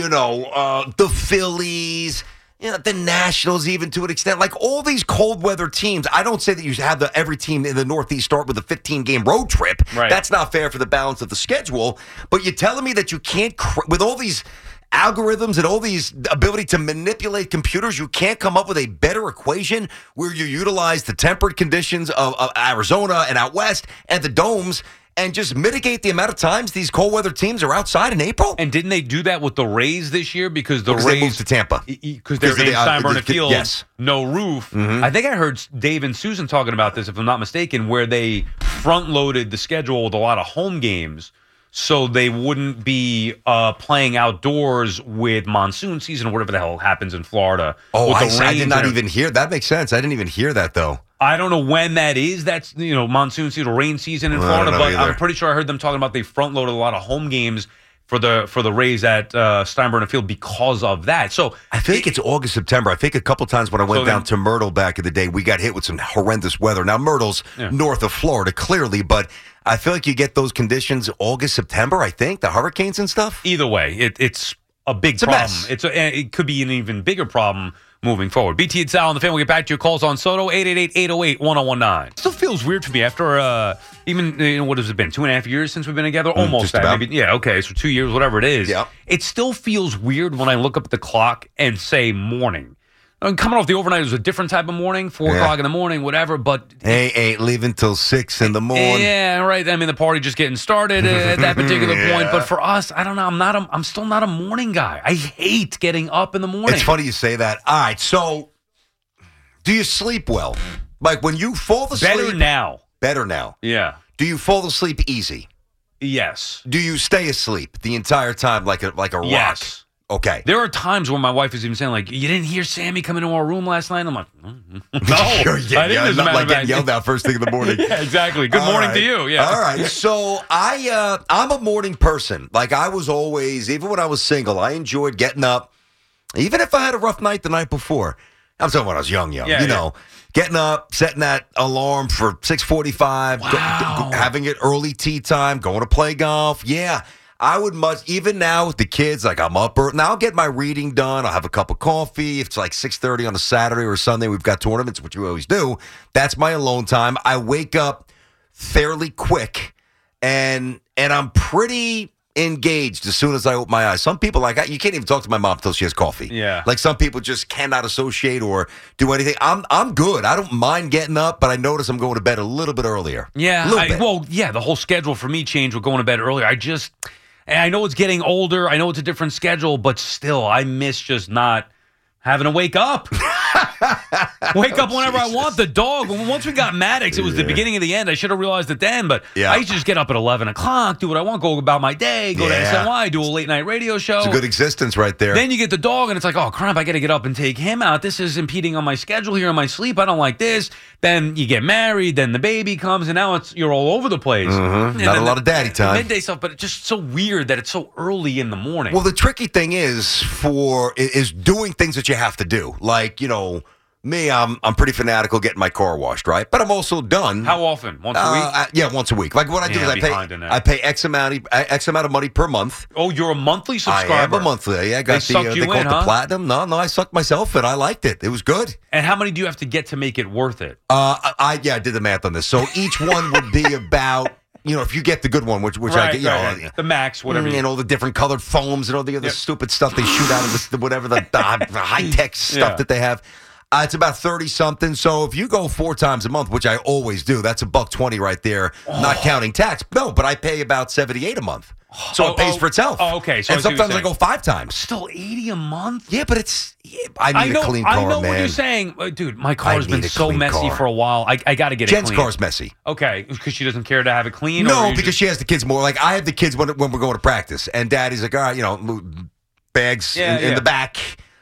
E: the Phillies, the Nationals even to an extent. Like all these cold weather teams, I don't say that you have every team in the Northeast start with a 15-game road trip.
D: Right.
E: That's not fair for the balance of the schedule. But you're telling me that you can't, with all these algorithms and all these ability to manipulate computers, you can't come up with a better equation where you utilize the temperate conditions of Arizona and out west and the domes and just mitigate the amount of times these cold weather teams are outside in April?
D: And didn't they do that with the Rays this year? Because Rays
E: they moved to Tampa.
D: Because they're in Steinbrenner Field,
E: yes.
D: No roof. I think I heard Dave and Susan talking about this, if I'm not mistaken, where they front-loaded the schedule with a lot of home games so they wouldn't be playing outdoors with monsoon season or whatever the hell happens in Florida.
E: Oh, I did not even hear. That makes sense. I didn't even hear that, though.
D: I don't know when that is. That's, monsoon season, rain season in Florida, but I'm pretty sure I heard them talking about they front-loaded a lot of home games for the Rays at Steinbrenner Field because of that. So
E: I think it's August, September. I think a couple times when I went down to Myrtle back in the day, we got hit with some horrendous weather. Now, Myrtle's north of Florida, clearly, but I feel like you get those conditions August, September, I think, the hurricanes and stuff.
D: Either way, it's a big problem. It could be an even bigger problem moving forward. BT and Sal on the fan. We'll get back to your calls on Soto, 888-808-1019. Still feels weird for me after even, what has it been, 2.5 years since we've been together? Almost
E: just
D: that.
E: about.
D: Maybe, yeah, okay, so 2 years, whatever it is.
E: Yep.
D: It still feels weird when I look up at the clock and say morning. I'm coming off the overnight, it was a different type of morning, 4 o'clock in the morning, whatever, but...
E: Hey, ain't leaving till 6 in the morning.
D: Yeah, right. I mean, the party just getting started at that particular point. But for us, I don't know. I'm still not a morning guy. I hate getting up in the morning.
E: It's funny you say that. All right, so do you sleep well? Like when you fall asleep...
D: Better now. Yeah.
E: Do you fall asleep easy?
D: Yes.
E: Do you stay asleep the entire time like a rock?
D: Yes.
E: Okay.
D: There are times where my wife is even saying, like, you didn't hear Sammy come into our room last night? I'm like, no.
E: You're not like getting yelled at first thing in the morning.
D: Yeah, exactly. Good morning to you. Yeah.
E: All right. So I'm a morning person. Like I was always, even when I was single, I enjoyed getting up. Even if I had a rough night the night before. I'm talking when I was young, you know. Getting up, setting that alarm for 6:45, having it early tea time, going to play golf. Yeah. I would even now with the kids, like I'm up early. Now I'll get my reading done. I'll have a cup of coffee. If it's like 6:30 on a Saturday or a Sunday, we've got tournaments, which we always do. That's my alone time. I wake up fairly quick, and I'm pretty engaged as soon as I open my eyes. Some people, you can't even talk to my mom until she has coffee.
D: Yeah.
E: Like some people just cannot associate or do anything. I'm good. I don't mind getting up, but I notice I'm going to bed a little bit earlier.
D: Yeah.
E: A little bit.
D: The whole schedule for me changed with going to bed earlier. And I know it's getting older. I know it's a different schedule, but still, I miss just not having to wake up. Wake up whenever I want. The dog, once we got Maddox, it was the beginning of the end. I should have realized it then, but I used to just get up at 11 o'clock, do what I want, go about my day, go to SNY, do a late night radio show.
E: It's a good existence right there.
D: Then you get the dog, and it's like, oh, crap, I got to get up and take him out. This is impeding on my schedule here in my sleep. I don't like this. Then you get married, then the baby comes, and now you're all over the place.
E: Mm-hmm. Not a lot of daddy time.
D: Midday stuff, but it's just so weird that it's so early in the morning.
E: Well, the tricky thing is doing things that you have to do. Like, me, I'm pretty fanatical getting my car washed, right? But I'm also done.
D: How often? Once a week?
E: Yeah, once a week. Like what I do is I pay X amount of money per month.
D: Oh, you're a monthly subscriber?
E: I am a monthly. Yeah, I got they call it the platinum. No, I sucked myself in. I liked it. It was good.
D: And how many do you have to get to make it worth it?
E: I did the math on this. So each one would be about. If you get the good one, which I get,
D: the max, whatever,
E: and all the different colored foams and all the other stupid stuff they shoot out of the high tech stuff that they have. It's about 30-something. So if you go 4 times a month, which I always do, that's $120 right there, not counting tax. No, but I pay about $78 a month. So it pays for itself.
D: Oh, okay. So
E: and sometimes I go 5 times.
D: Still $80 a month?
E: Yeah, but I need a clean car, man.
D: I know what you're saying. Dude, my car's been so messy for a while. I got to get it clean.
E: Jen's car's messy.
D: Okay, because she doesn't care to have it clean?
E: No, because she has the kids more. Like, I have the kids when we're going to practice. And Daddy's like, all right, bags in the back.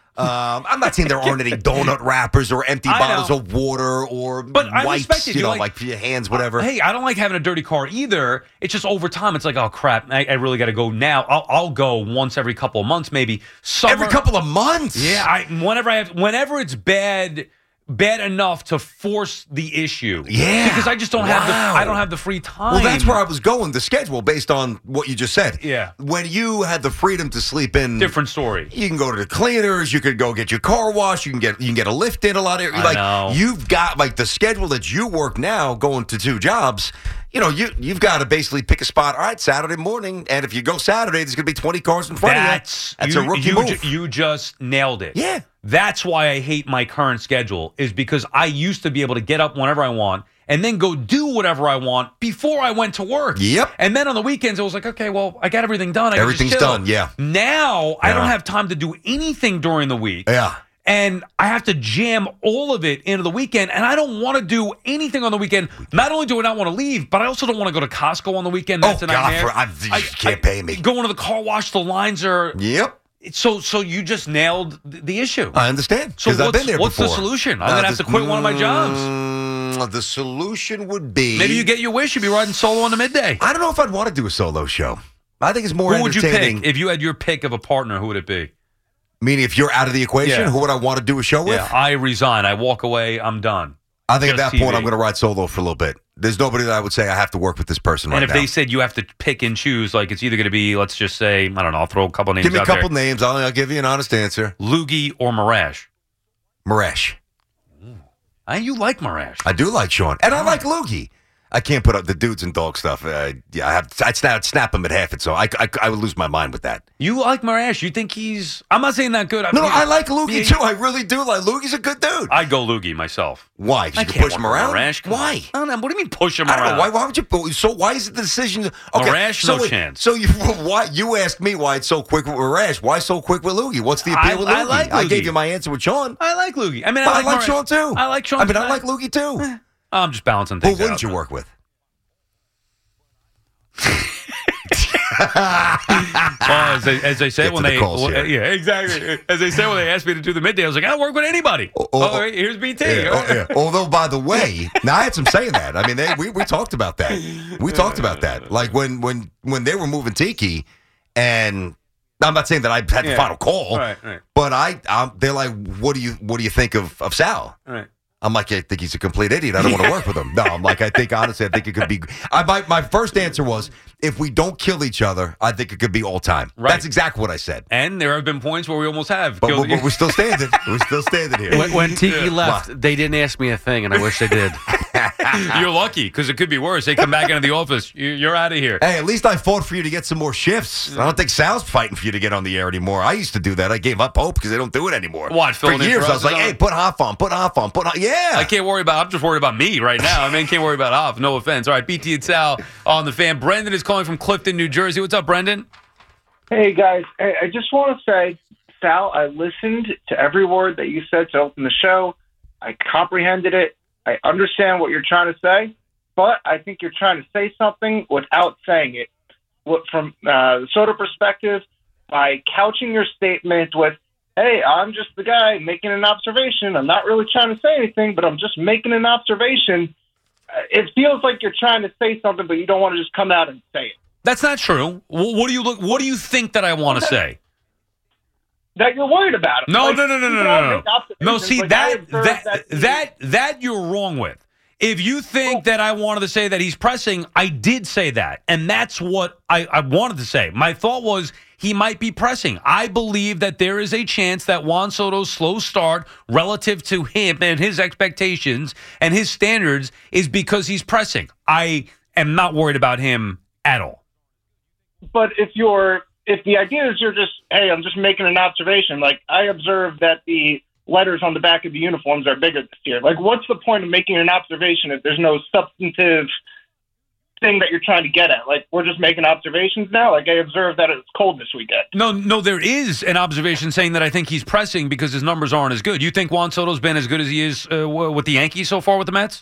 E: I'm not saying there aren't any donut wrappers or empty bottles of water or wipes, like for your hands, whatever.
D: Hey, I don't like having a dirty car either. It's just over time. It's like, oh, crap, I really got to go now. I'll go once every couple of months, maybe.
E: Every couple of months?
D: Yeah, whenever it's bad enough to force the issue.
E: Yeah.
D: Because I just don't have the free time.
E: Well, that's where I was going, the schedule, based on what you just said.
D: Yeah.
E: When you had the freedom to sleep in.
D: Different story.
E: You can go to the cleaners, you could go get your car washed, you can get a lift in a lot of
D: I know.
E: You've got the schedule that you work now, going to 2 jobs. You've got to basically pick a spot. All right, Saturday morning, and if you go Saturday, there's going to be 20 cars in front of you. That's a rookie move.
D: You just nailed it.
E: Yeah.
D: That's why I hate my current schedule, is because I used to be able to get up whenever I want and then go do whatever I want before I went to work.
E: Yep.
D: And then on the weekends, it was like, okay, well, I got everything done.
E: Everything's done, yeah.
D: Now, I don't have time to do anything during the week.
E: Yeah.
D: And I have to jam all of it into the weekend, and I don't want to do anything on the weekend. Not only do I not want to leave, but I also don't want to go to Costco on the weekend. That's
E: you can't pay me.
D: Going to the car wash, the lines are...
E: Yep.
D: So you just nailed the issue.
E: I understand.
D: So
E: I've been there before.
D: What's the solution? I'm going to have to quit one of my jobs.
E: The solution would be...
D: Maybe you get your wish. You'd be riding solo on the midday.
E: I don't know if I'd want to do a solo show. I think it's more entertaining.
D: Who would you pick? If you had your pick of a partner, who would it be?
E: Meaning if you're out of the equation, who would I want to do a show with?
D: Yeah, I resign. I walk away. I'm done.
E: I think at that point, I'm going to ride solo for a little bit. There's nobody that I would say I have to work with this person right now.
D: And if they said you have to pick and choose, like it's either going to be, let's just say, I don't know, I'll throw a couple names out there.
E: Give me a couple names. I'll give you an honest answer.
D: Loogie or Marash?
E: Marash.
D: You like Marash.
E: I do like Sean. And I like Loogie. I can't put up the dudes and dog stuff. I'd snap him at half it, so I would lose my mind with that.
D: You like Marash? You think he's... I'm not saying that good.
E: No, I like Loogie, too. I really do. Like Loogie's a good dude.
D: I'd go Loogie myself.
E: Why? Because you can push him around?
D: Marash,
E: why?
D: I don't know. What do you mean push him
E: I don't
D: around?
E: know. Why would you... So why is it the decision... Okay,
D: Marash, no chance.
E: So you asked me why it's so quick with Marash. Why so quick with Loogie? What's the appeal with Loogie?
D: I like Loogie.
E: I gave you my answer with Sean.
D: I like Loogie. I mean,
E: I like Sean, too.
D: I like Sean.
E: I mean, I like Loogie, too.
D: I'm just balancing things out.
E: Who wouldn't you work with?
D: Well, as they say when they
E: yeah,
D: exactly as they say when they asked me to do the midday, I was like, I don't work with anybody. All right, here's BT.
E: Yeah. Although, by the way, now I had some say in that. I mean, we talked about that. We talked about that. Like when they were moving Tiki, and I'm not saying that I had the final call,
D: right.
E: but they're like, what do you think of Sal?
D: Right.
E: I'm like, I think he's a complete idiot. I don't want to work with him. No, I'm like, honestly, I think it could be. My first answer was, if we don't kill each other, I think it could be all time.
D: Right.
E: That's exactly what I said.
D: And there have been points where we almost have.
E: But we're still standing. We're still standing here.
O: When Tiki left, they didn't ask me a thing, and I wish they did.
D: You're lucky, because it could be worse. They come back into the office. You're out of here.
E: Hey, at least I fought for you to get some more shifts. I don't think Sal's fighting for you to get on the air anymore. I used to do that. I gave up hope because they don't do it anymore.
D: What,
E: for years, I was like, hey, put Hoff on. Yeah.
D: I can't worry about, I'm just worried about me right now. I mean, can't worry about Hoff. No offense. All right, BT and Sal on the Fan. Brendan is calling from Clifton, New Jersey. What's up, Brendan?
P: Hey, guys. I just want to say, Sal, I listened to every word that you said to open the show. I comprehended it. I understand what you're trying to say, but I think you're trying to say something without saying it. From the Soto perspective, by couching your statement with, hey, I'm just the guy making an observation. I'm not really trying to say anything, but I'm just making an observation. It feels like you're trying to say something, but you don't want to just come out and say it.
D: That's not true. What do you think that I want to say?
P: That you're worried about it.
D: No. No, see,
P: like,
D: that you're wrong with. If you think that I wanted to say that he's pressing, I did say that. And that's what I wanted to say. My thought was he might be pressing. I believe that there is a chance that Juan Soto's slow start relative to him and his expectations and his standards is because he's pressing. I am not worried about him at all.
P: But if the idea is you're just, hey, I'm just making an observation, like I observed that the letters on the back of the uniforms are bigger this year. Like, what's the point of making an observation if there's no substantive thing that you're trying to get at? Like, we're just making observations now? Like, I observed that it's cold this weekend.
D: No, there is an observation saying that I think he's pressing because his numbers aren't as good. You think Juan Soto's been as good as he is with the Yankees so far with the Mets?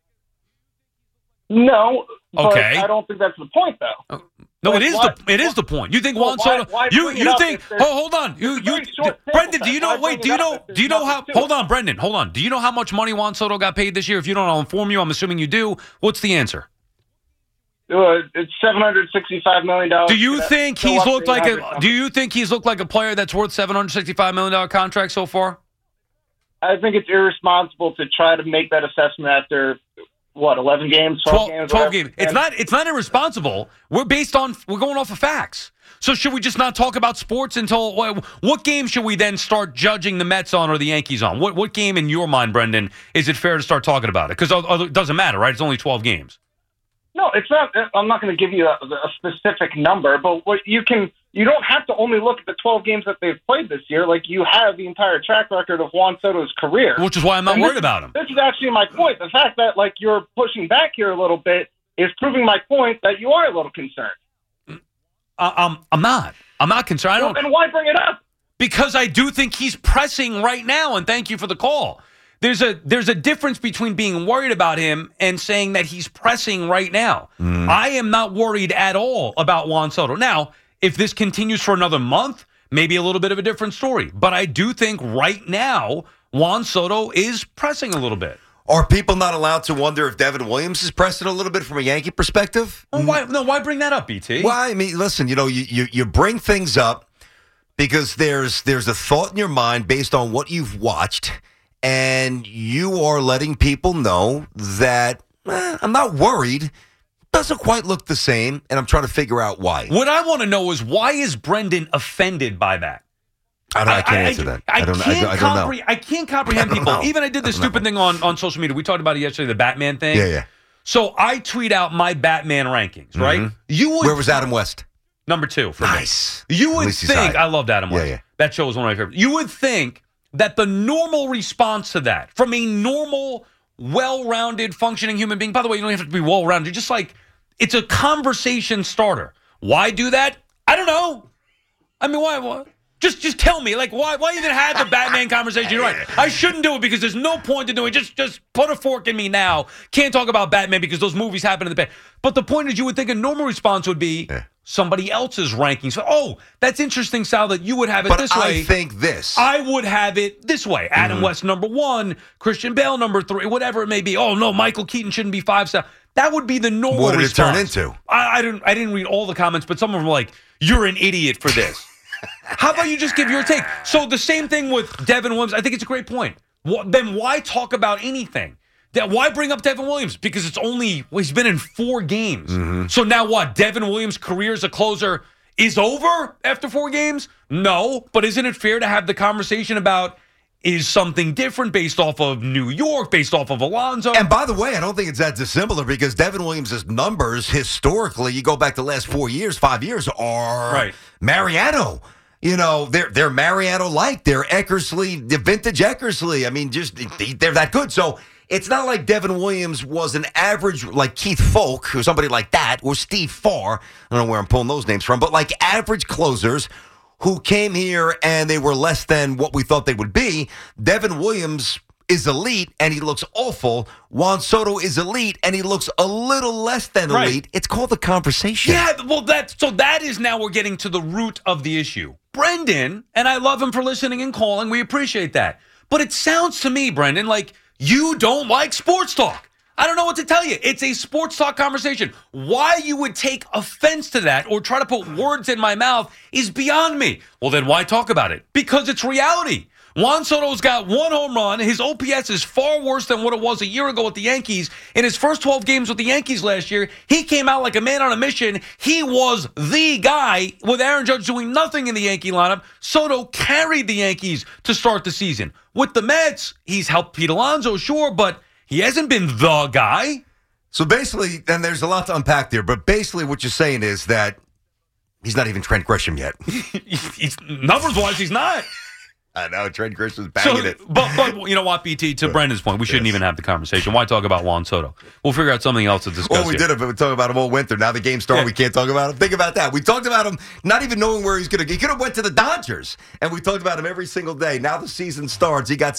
P: No,
D: okay.
P: But I don't think that's the point, though.
D: No, it is the point. You think Juan Soto? You think? Hold on. Brendan, do you know how? Hold on, Brendan. Hold on. Do you know how much money Juan Soto got paid this year? If you don't, I'll inform you. I'm assuming you do. What's the answer?
P: It's $765 million.
D: Do you think he's looked like a? Do you think he's looked like a player that's worth $765 million contract so far?
P: I think it's irresponsible to try to make that assessment after. 11 games, 12 games?
D: 12 games. It's not irresponsible. We're going off of facts. So should we just not talk about sports until what game should we then start judging the Mets on or the Yankees on? What game in your mind, Brendan, is it fair to start talking about it? Because it doesn't matter, right? It's only 12 games.
P: No, it's not. I'm not going to give you a specific number, but you don't have to only look at the 12 games that they've played this year. Like, you have the entire track record of Juan Soto's career.
D: Which is why I'm not worried about him.
P: This is actually my point. The fact that, like, you're pushing back here a little bit is proving my point that you are a little concerned.
D: I'm not. I'm not concerned.
P: And why bring it up?
D: Because I do think he's pressing right now, and thank you for the call. There's a difference between being worried about him and saying that he's pressing right now. I am not worried at all about Juan Soto. Now, if this continues for another month, maybe a little bit of a different story. But I do think right now, Juan Soto is pressing a little bit.
E: Are people not allowed to wonder if Devin Williams is pressing a little bit from a Yankee perspective?
D: Well, why bring that up, BT?
E: Well, I mean, listen, you bring things up because there's a thought in your mind based on what you've watched, and you are letting people know that I'm not worried. Doesn't quite look the same, and I'm trying to figure out why.
D: What I want to know is, why is Brendan offended by that?
E: I can't answer that. I don't know.
D: I can't comprehend people. Even I did this stupid thing on social media. We talked about it yesterday, the Batman thing.
E: Yeah.
D: So I tweet out my Batman rankings, right?
E: Where was Adam West?
D: Number 2 for
E: nice.
D: me. You would think, I loved Adam West.
E: Yeah.
D: That show was one of my favorites. You would think that the normal response to that, from a normal, well-rounded, functioning human being, by the way, you don't have to be well-rounded, you're just like, it's a conversation starter. Why do that? I don't know. I mean, why? Just tell me, like, why even have the Batman conversation? You're right. I shouldn't do it because there's no point in doing it. Just put a fork in me now. Can't talk about Batman because those movies happen in the past. But the point is, you would think a normal response would be somebody else's rankings. So, that's interesting, Sal, that you would have it this way.
E: I think this.
D: I would have it this way. Adam West, number 1. Christian Bale, number 3. Whatever it may be. Oh, no, Michael Keaton shouldn't be 5-star. That would be the normal
E: response. What did
D: response.
E: it turn into?
D: I didn't read all the comments, but some of them were like, you're an idiot for this. How about you just give your take? So the same thing with Devin Williams. I think it's a great point. Then why talk about anything? Why bring up Devin Williams? Because he's been in 4 games. So now what? Devin Williams' career as a closer is over after 4 games? No, but isn't it fair to have the conversation about is something different based off of New York, based off of Alonso?
E: And by the way, I don't think it's that dissimilar because Devin Williams' numbers historically, you go back the last 5 years, are Mariano. You know, they're Mariano-like. They're Eckersley, the vintage Eckersley. I mean, they're that good. So it's not like Devin Williams was an average, like Keith Folk or somebody like that, or Steve Farr. I don't know where I'm pulling those names from, but like average closers who came here and they were less than what we thought they would be. Devin Williams is elite and he looks awful. Juan Soto is elite and he looks a little less than elite. It's called the conversation.
D: Yeah, well, that is now we're getting to the root of the issue. Brendan, and I love him for listening and calling. We appreciate that. But it sounds to me, Brendan, like you don't like sports talk. I don't know what to tell you. It's a sports talk conversation. Why you would take offense to that or try to put words in my mouth is beyond me. Well, then why talk about it? Because it's reality. Juan Soto's got 1 home run. His OPS is far worse than what it was a year ago with the Yankees. In his first 12 games with the Yankees last year, he came out like a man on a mission. He was the guy with Aaron Judge doing nothing in the Yankee lineup. Soto carried the Yankees to start the season. With the Mets, he's helped Pete Alonso, sure, but he hasn't been the guy.
E: So basically, and there's a lot to unpack there, but basically what you're saying is that he's not even Trent Grisham yet.
D: Numbers-wise, he's not.
E: I know, Trent Grisham's banging it.
D: But you know what, BT, to Brendan's point, we shouldn't even have the conversation. Why talk about Juan Soto? We'll figure out something else to discuss.
E: Well, we did it, but we talked about him all winter. Now the game started, we can't talk about him. Think about that. We talked about him not even knowing where he's going to go. He could have went to the Dodgers, and we talked about him every single day. Now the season starts. He got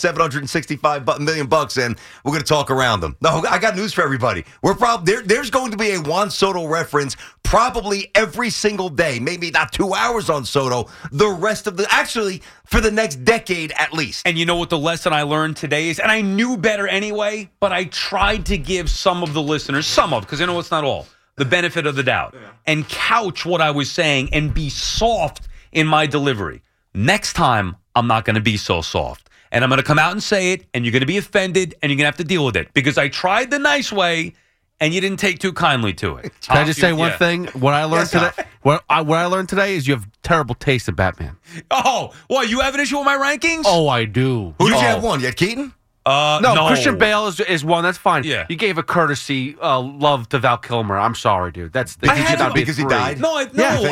E: $765 million, and we're going to talk around him. No, I got news for everybody. There's going to be a Juan Soto reference probably every single day. Maybe not 2 hours on Soto. The rest of for the next decade at least.
D: And you know what the lesson I learned today is? And I knew better anyway, but I tried to give some of the listeners, because I know it's not all, the benefit of the doubt, and couch what I was saying and be soft in my delivery. Next time, I'm not going to be so soft. And I'm going to come out and say it, and you're going to be offended, and you're going to have to deal with it. Because I tried the nice way, and you didn't take too kindly to it.
O: Can I just say one thing? What I learned today. What I learned today is you have terrible taste in Batman.
D: Oh, what? You have an issue with my rankings?
O: Oh, I do.
E: Who did you have one? You had Keaton?
O: No, Christian Bale is one. That's fine.
D: Yeah.
O: You gave a courtesy love to Val Kilmer. I'm sorry, dude. Because
E: he died.
D: No, I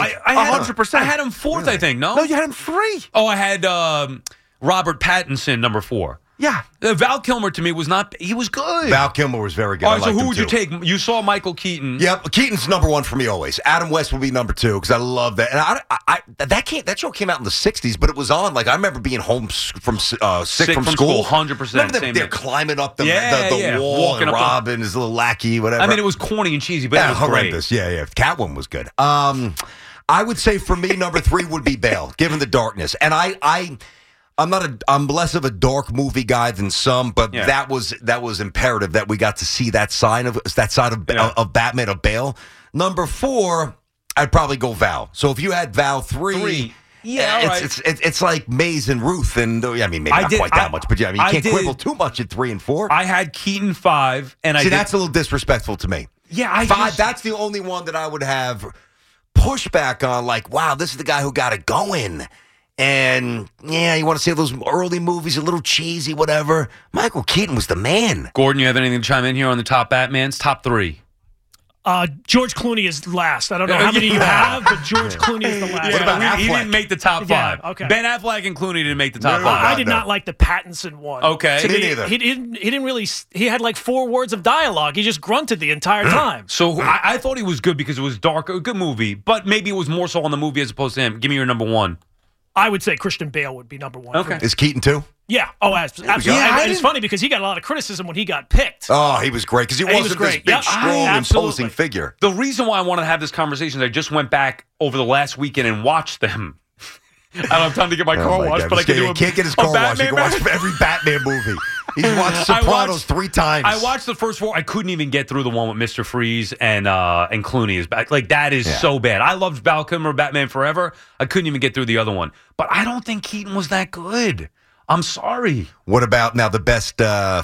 D: had 100%. I had him 4th, really? I think. No,
O: you had him 3.
D: Oh, I had Robert Pattinson number 4.
O: Yeah.
D: Val Kilmer to me was not. He was good.
E: Val Kilmer was very good.
D: All right, so who would you take? You saw Michael Keaton.
E: Yep, Keaton's number 1 for me always. Adam West would be number 2 because I love that. And that show came out in the '60s, but it was on. Like I remember being home sick from school.
D: 100%.
E: They're climbing up the wall, walking and Robin, his little lackey, whatever.
D: I mean, it was corny and cheesy, but it was
E: horrendous.
D: Great.
E: Yeah. Catwoman was good. I would say for me, number 3 would be Bale, given the darkness, and I'm less of a dark movie guy than some, but that was imperative that we got to see that side of Batman, of Bale. Number 4, I'd probably go Val. So if you had Val 3, it's like Maze and Ruth, and maybe not quite that much, but you can't quibble too much at 3 and 4.
D: I had Keaton 5, and
E: that's a little disrespectful to me.
D: Yeah,
E: 5. That's the only one that I would have pushback on. Like, wow, this is the guy who got it going. And, yeah, you want to say those early movies, a little cheesy, whatever. Michael Keaton was the man.
D: Gordon, you have anything to chime in here on the top Batmans? Top 3.
Q: George Clooney is last. I don't know how many you have, but George Clooney is the last.
E: What about Affleck?
D: He didn't make the top 5.
Q: Yeah, okay.
D: Ben Affleck and Clooney didn't make the top 5.
Q: I did not like the Pattinson one.
D: Okay.
E: Me neither.
Q: He didn't really. He had like 4 words of dialogue. He just grunted the entire time.
D: So I thought he was good because it was dark, a good movie, but maybe it was more so on the movie as opposed to him. Give me your number 1.
Q: I would say Christian Bale would be number 1.
D: Okay.
E: Is Keaton too?
Q: Yeah. Oh, absolutely.
E: Yeah,
Q: and it's funny because he got a lot of criticism when he got picked.
E: Oh, he was great because he wasn't
Q: was
E: this
Q: great.
E: big,
Q: Yep.
E: strong, imposing figure.
D: The reason why I want to have this conversation is I just went back over the last weekend and watched them. I don't have time to get my car washed,
E: God.
D: but I can do
E: He can't get his car washed. He can watch every Batman movie. He's watched Sopranos 3 times.
D: I watched the first 4. I couldn't even get through the one with Mr. Freeze and Clooney is back. Like, that is so bad. I loved Val Kilmer, Batman Forever. I couldn't even get through the other one. But I don't think Keaton was that good. I'm sorry.
E: What about now the best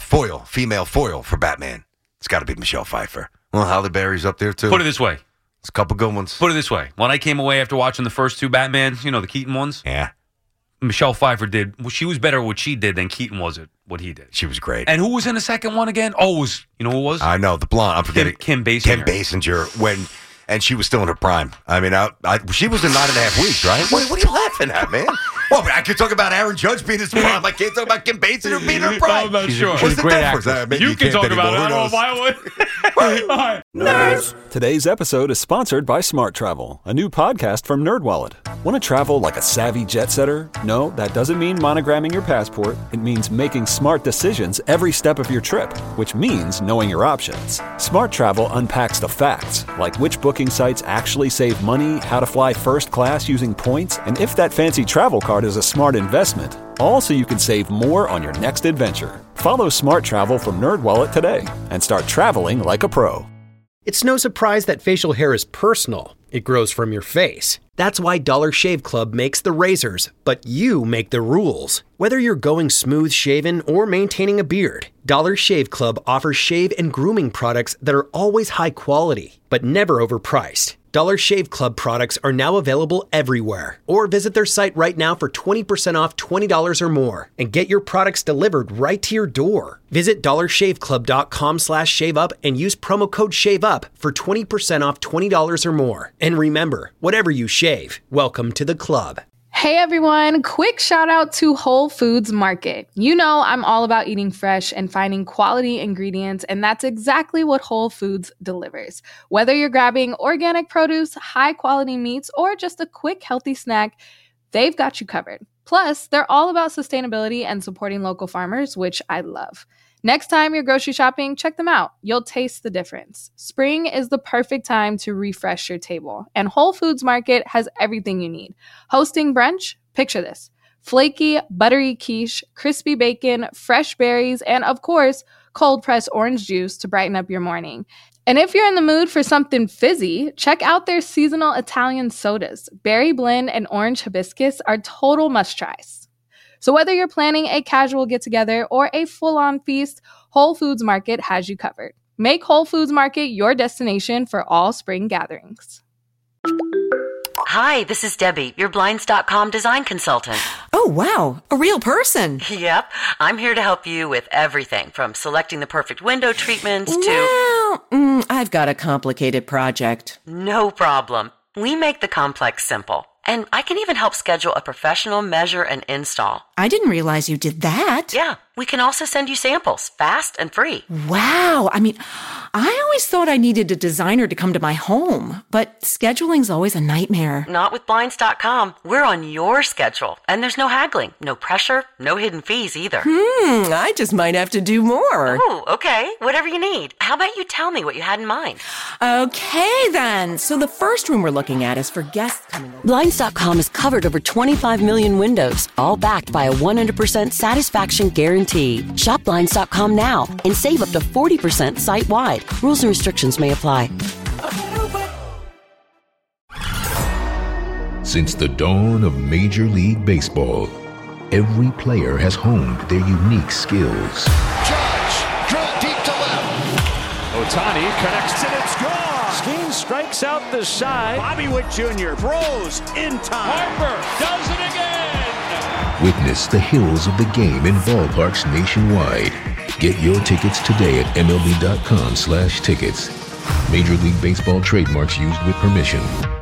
E: female foil for Batman? It's got to be Michelle Pfeiffer. Well, Halle Berry's up there, too.
D: Put it this way.
E: It's a couple good ones.
D: Put it this way. When I came away after watching the first 2 Batmans, the Keaton ones.
E: Yeah.
D: Michelle Pfeiffer did. Well, she was better at what she did than Keaton was at what he did.
E: She was great.
D: And who was in the second one again? Oh, who it was?
E: I know, the blonde. I'm forgetting.
D: Kim Basinger.
E: Kim Basinger. And she was still in her prime. I mean, she was in 9.5 weeks, right? What are you laughing at, man? Well, I could talk about Aaron Judge being his prime. I can't talk about Kim Basinger being her prime.
D: I'm not sure.
E: What's the difference? Maybe
D: you can talk about it. I don't know if I would. All right.
B: Nerds. Today's episode is sponsored by Smart Travel, a new podcast from NerdWallet. Want to travel like a savvy jet setter? No, that doesn't mean monogramming your passport. It means making smart decisions every step of your trip, which means knowing your options. Smart Travel unpacks the facts, like which booking sites actually save money, how to fly first class using points, and if that fancy travel card is a smart investment. All so you can save more on your next adventure. Follow Smart Travel from NerdWallet today and start traveling like a pro.
R: It's no surprise that facial hair is personal. It grows from your face. That's why Dollar Shave Club makes the razors, but you make the rules. Whether you're going smooth shaven or maintaining a beard, Dollar Shave Club offers shave and grooming products that are always high quality, but never overpriced. Dollar Shave Club products are now available everywhere. Or visit their site right now for 20% off $20 or more and get your products delivered right to your door. Visit dollarshaveclub.com/shaveup and use promo code SHAVEUP for 20% off $20 or more. And remember, whatever you shave, welcome to the club.
S: Hey everyone, quick shout out to Whole Foods Market. You know I'm all about eating fresh and finding quality ingredients, and that's exactly what Whole Foods delivers. Whether you're grabbing organic produce, high quality meats, or just a quick healthy snack, they've got you covered. Plus, they're all about sustainability and supporting local farmers, which I love. Next time you're grocery shopping, check them out. You'll taste the difference. Spring is the perfect time to refresh your table, and Whole Foods Market has everything you need. Hosting brunch? Picture this. Flaky, buttery quiche, crispy bacon, fresh berries, and of course, cold-pressed orange juice to brighten up your morning. And if you're in the mood for something fizzy, check out their seasonal Italian sodas. Berry blend and orange hibiscus are total must-tries. So whether you're planning a casual get-together or a full-on feast, Whole Foods Market has you covered. Make Whole Foods Market your destination for all spring gatherings.
T: Hi, this is Debbie, your Blinds.com design consultant.
U: Oh, wow, a real person.
T: Yep, I'm here to help you with everything from selecting the perfect window treatments to...
U: Well, I've got a complicated project.
T: No problem. We make the complex simple. And I can even help schedule a professional measure and install.
U: I didn't realize you did that.
T: Yeah, we can also send you samples, fast and free.
U: Wow, I mean, I always thought I needed a designer to come to my home, but scheduling's always a nightmare.
T: Not with Blinds.com. We're on your schedule, and there's no haggling, no pressure, no hidden fees either.
U: I just might have to do more.
T: Oh, okay, whatever you need. How about you tell me what you had in mind?
U: Okay, then. So the first room we're looking at is for guests coming over.
T: Blinds.com has covered over 25 million windows, all backed by a 100% satisfaction guarantee. Shop Blinds.com now and save up to 40% site-wide. Rules and restrictions may apply.
V: Since the dawn of Major League Baseball, every player has honed their unique skills.
W: Judge, drill deep to left. Ohtani connects and it's gone. Skeen strikes out the side. Bobby Witt Jr. throws in time. Harper does it again.
V: Witness the hills of the game in ballparks nationwide. Get your tickets today at MLB.com/tickets. Major League Baseball trademarks used with permission.